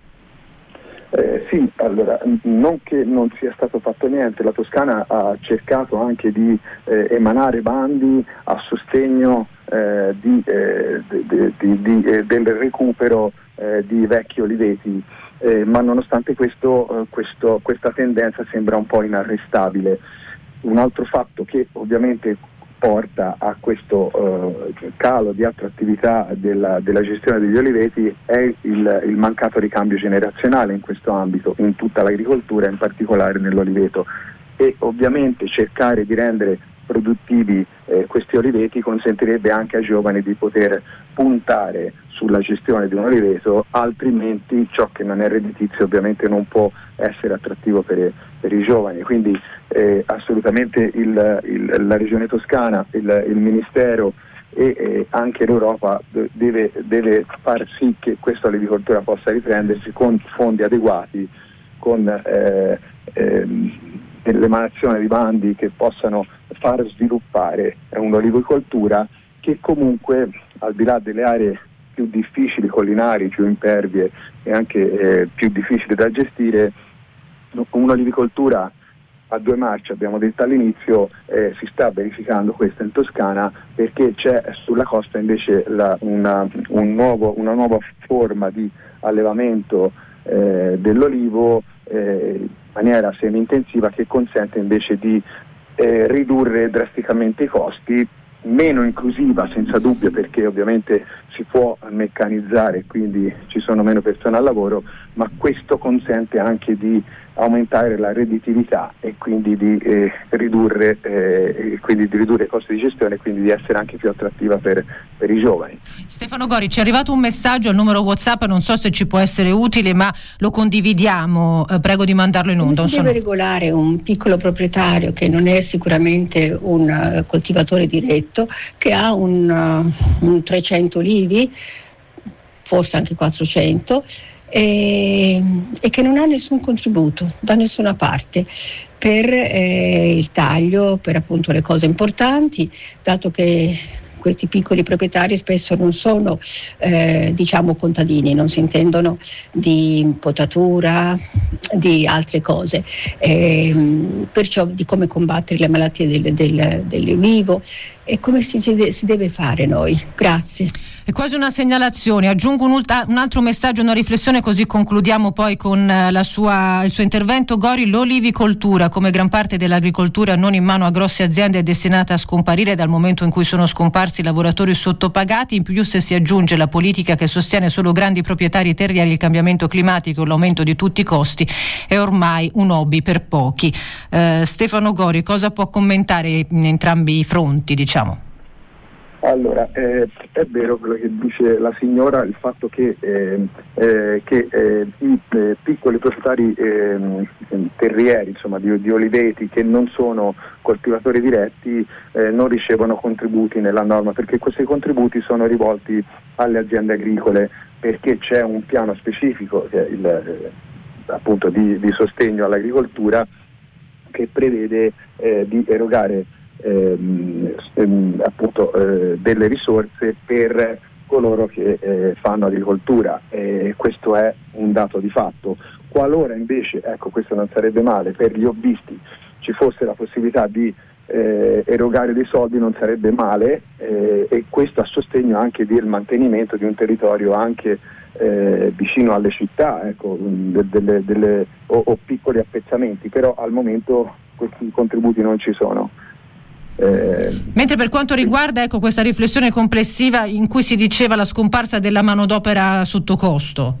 Eh, sì, allora, non che non sia stato fatto niente, la Toscana ha cercato anche di eh, emanare bandi a sostegno eh, di, eh, di, di, di, eh, del recupero eh, di vecchi oliveti, eh, ma nonostante questo, eh, questo questa tendenza sembra un po' inarrestabile. Un altro fatto che ovviamente porta a questo uh, calo di attrattività della, della gestione degli oliveti è il, il mancato ricambio generazionale in questo ambito, in tutta l'agricoltura, in particolare nell'oliveto, e ovviamente cercare di rendere produttivi eh, questi oliveti consentirebbe anche ai giovani di poter puntare sulla gestione di un oliveto, altrimenti ciò che non è redditizio ovviamente non può essere attrattivo per, per i giovani. Quindi eh, assolutamente il, il, la Regione Toscana, il, il Ministero e eh, anche l'Europa deve, deve far sì che questa olivicoltura possa riprendersi con fondi adeguati, con eh, eh, l'emanazione di bandi che possano far sviluppare un'olivicoltura che comunque, al di là delle aree più difficili, collinari, più impervie e anche eh, più difficili da gestire, un'olivicoltura a due marce, abbiamo detto all'inizio, eh, si sta verificando questo in Toscana, perché c'è sulla costa invece la, una, un nuovo, una nuova forma di allevamento eh, dell'olivo eh, in maniera semi-intensiva, che consente invece di eh, ridurre drasticamente i costi, meno inclusiva senza dubbio, perché ovviamente si può meccanizzare, quindi ci sono meno persone al lavoro, ma questo consente anche di aumentare la redditività e quindi di eh, ridurre eh, quindi di ridurre i costi di gestione e quindi di essere anche più attrattiva per, per i giovani. Stefano Gori, ci è arrivato un messaggio al numero WhatsApp, non so se ci può essere utile, ma lo condividiamo, eh, prego di mandarlo in onda. Come si deve regolare un piccolo proprietario che non è sicuramente un uh, coltivatore diretto, che ha un, uh, un trecento olivi, forse anche quattrocento, E, e che non ha nessun contributo da nessuna parte per eh, il taglio, per appunto le cose importanti, dato che questi piccoli proprietari spesso non sono eh, diciamo contadini, non si intendono di potatura, di altre cose, e, perciò di come combattere le malattie del, del, dell'olivo e come si, si deve fare noi. Grazie. È quasi una segnalazione, aggiungo un, ulta, un altro messaggio, una riflessione, così concludiamo poi con la sua, il suo intervento. Gori, l'olivicoltura, come gran parte dell'agricoltura non in mano a grosse aziende, è destinata a scomparire dal momento in cui sono scomparsi i lavoratori sottopagati. In più, se si aggiunge la politica che sostiene solo grandi proprietari terrieri, il cambiamento climatico, l'aumento di tutti i costi, è ormai un hobby per pochi. Eh, Stefano Gori, cosa può commentare in entrambi i fronti, diciamo? Allora, eh, è vero quello che dice la signora, il fatto che, eh, eh, che eh, i eh, piccoli proprietari eh, terrieri, insomma di, di oliveti, che non sono coltivatori diretti, eh, non ricevono contributi nella norma, perché questi contributi sono rivolti alle aziende agricole, perché c'è un piano specifico, che è il, eh, appunto di, di sostegno all'agricoltura, che prevede eh, di erogare Ehm, ehm, appunto eh, delle risorse per coloro che eh, fanno agricoltura, e questo è un dato di fatto. Qualora invece, ecco, questo non sarebbe male, per gli hobbisti ci fosse la possibilità di eh, erogare dei soldi, non sarebbe male, eh, e questo a sostegno anche del mantenimento di un territorio anche eh, vicino alle città, ecco, de, delle, delle, o, o piccoli appezzamenti, però al momento questi contributi non ci sono. Eh, Mentre per quanto riguarda ecco questa riflessione complessiva in cui si diceva la scomparsa della manodopera sotto costo.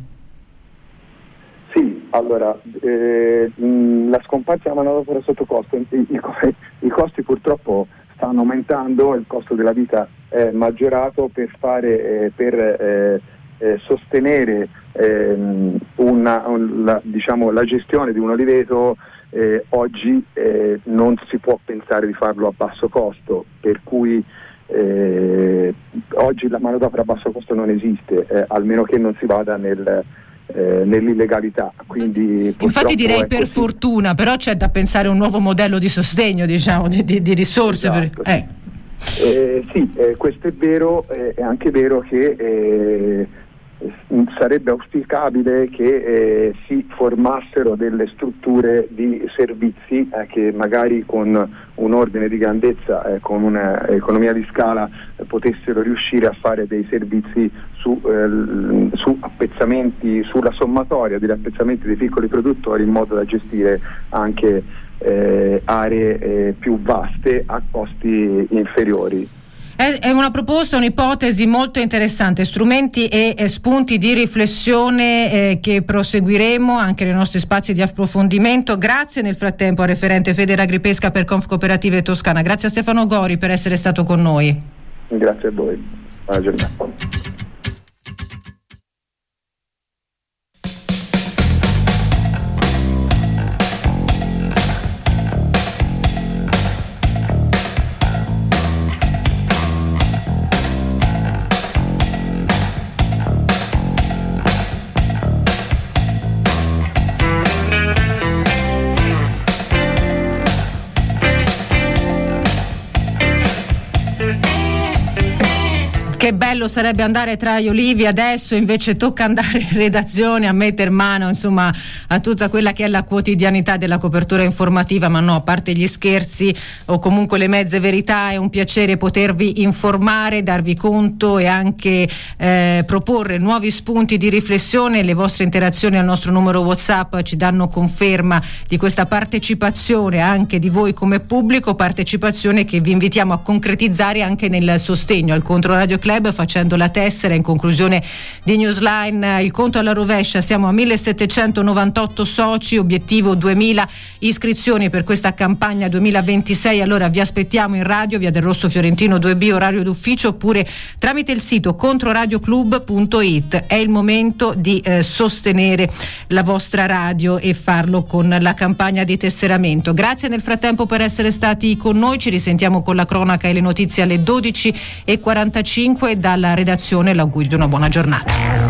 Sì, allora eh, mh, la scomparsa della manodopera sotto costo, i, i, i costi purtroppo stanno aumentando, il costo della vita è maggiorato per fare eh, per eh, eh, sostenere eh, una, un, la, diciamo, la gestione di un oliveto. Eh, oggi eh, non si può pensare di farlo a basso costo, per cui eh, oggi la manodopera a basso costo non esiste, eh, almeno che non si vada nel, eh, nell'illegalità. Quindi, infatti direi per così. Fortuna, però c'è da pensare a un nuovo modello di sostegno, diciamo, di, di, di risorse. Esatto, per... eh. Eh, sì, eh, questo è vero, eh, è anche vero che eh, sarebbe auspicabile che eh, si formassero delle strutture di servizi eh, che magari con un ordine di grandezza, eh, con un'economia di scala, eh, potessero riuscire a fare dei servizi su, eh, su appezzamenti, sulla sommatoria degli appezzamenti dei piccoli produttori, in modo da gestire anche eh, aree eh, più vaste a costi inferiori. È una proposta, un'ipotesi molto interessante, strumenti e, e spunti di riflessione eh, che proseguiremo anche nei nostri spazi di approfondimento. Grazie nel frattempo al referente Federagri-Pesca per Confcooperative Toscana. Grazie a Stefano Gori per essere stato con noi. Grazie a voi. Buona giornata. Che che bello sarebbe andare tra gli olivi adesso, invece tocca andare in redazione a mettere mano insomma a tutta quella che è la quotidianità della copertura informativa. Ma no, a parte gli scherzi o comunque le mezze verità, è un piacere potervi informare, darvi conto e anche eh, proporre nuovi spunti di riflessione. Le vostre interazioni al nostro numero WhatsApp ci danno conferma di questa partecipazione anche di voi come pubblico, partecipazione che vi invitiamo a concretizzare anche nel sostegno al Controradio Club facendo la tessera. In conclusione di Newsline, il conto alla rovescia, siamo a millesettecentonovantotto soci, obiettivo duemila iscrizioni per questa campagna duemilaventisei. Allora vi aspettiamo in radio, via del Rosso Fiorentino due B, orario d'ufficio, oppure tramite il sito controradioclub punto it. È il momento di eh, sostenere la vostra radio e farlo con la campagna di tesseramento. Grazie nel frattempo per essere stati con noi, ci risentiamo con la cronaca e le notizie alle dodici e quarantacinque. Dalla redazione l'augurio di una buona giornata.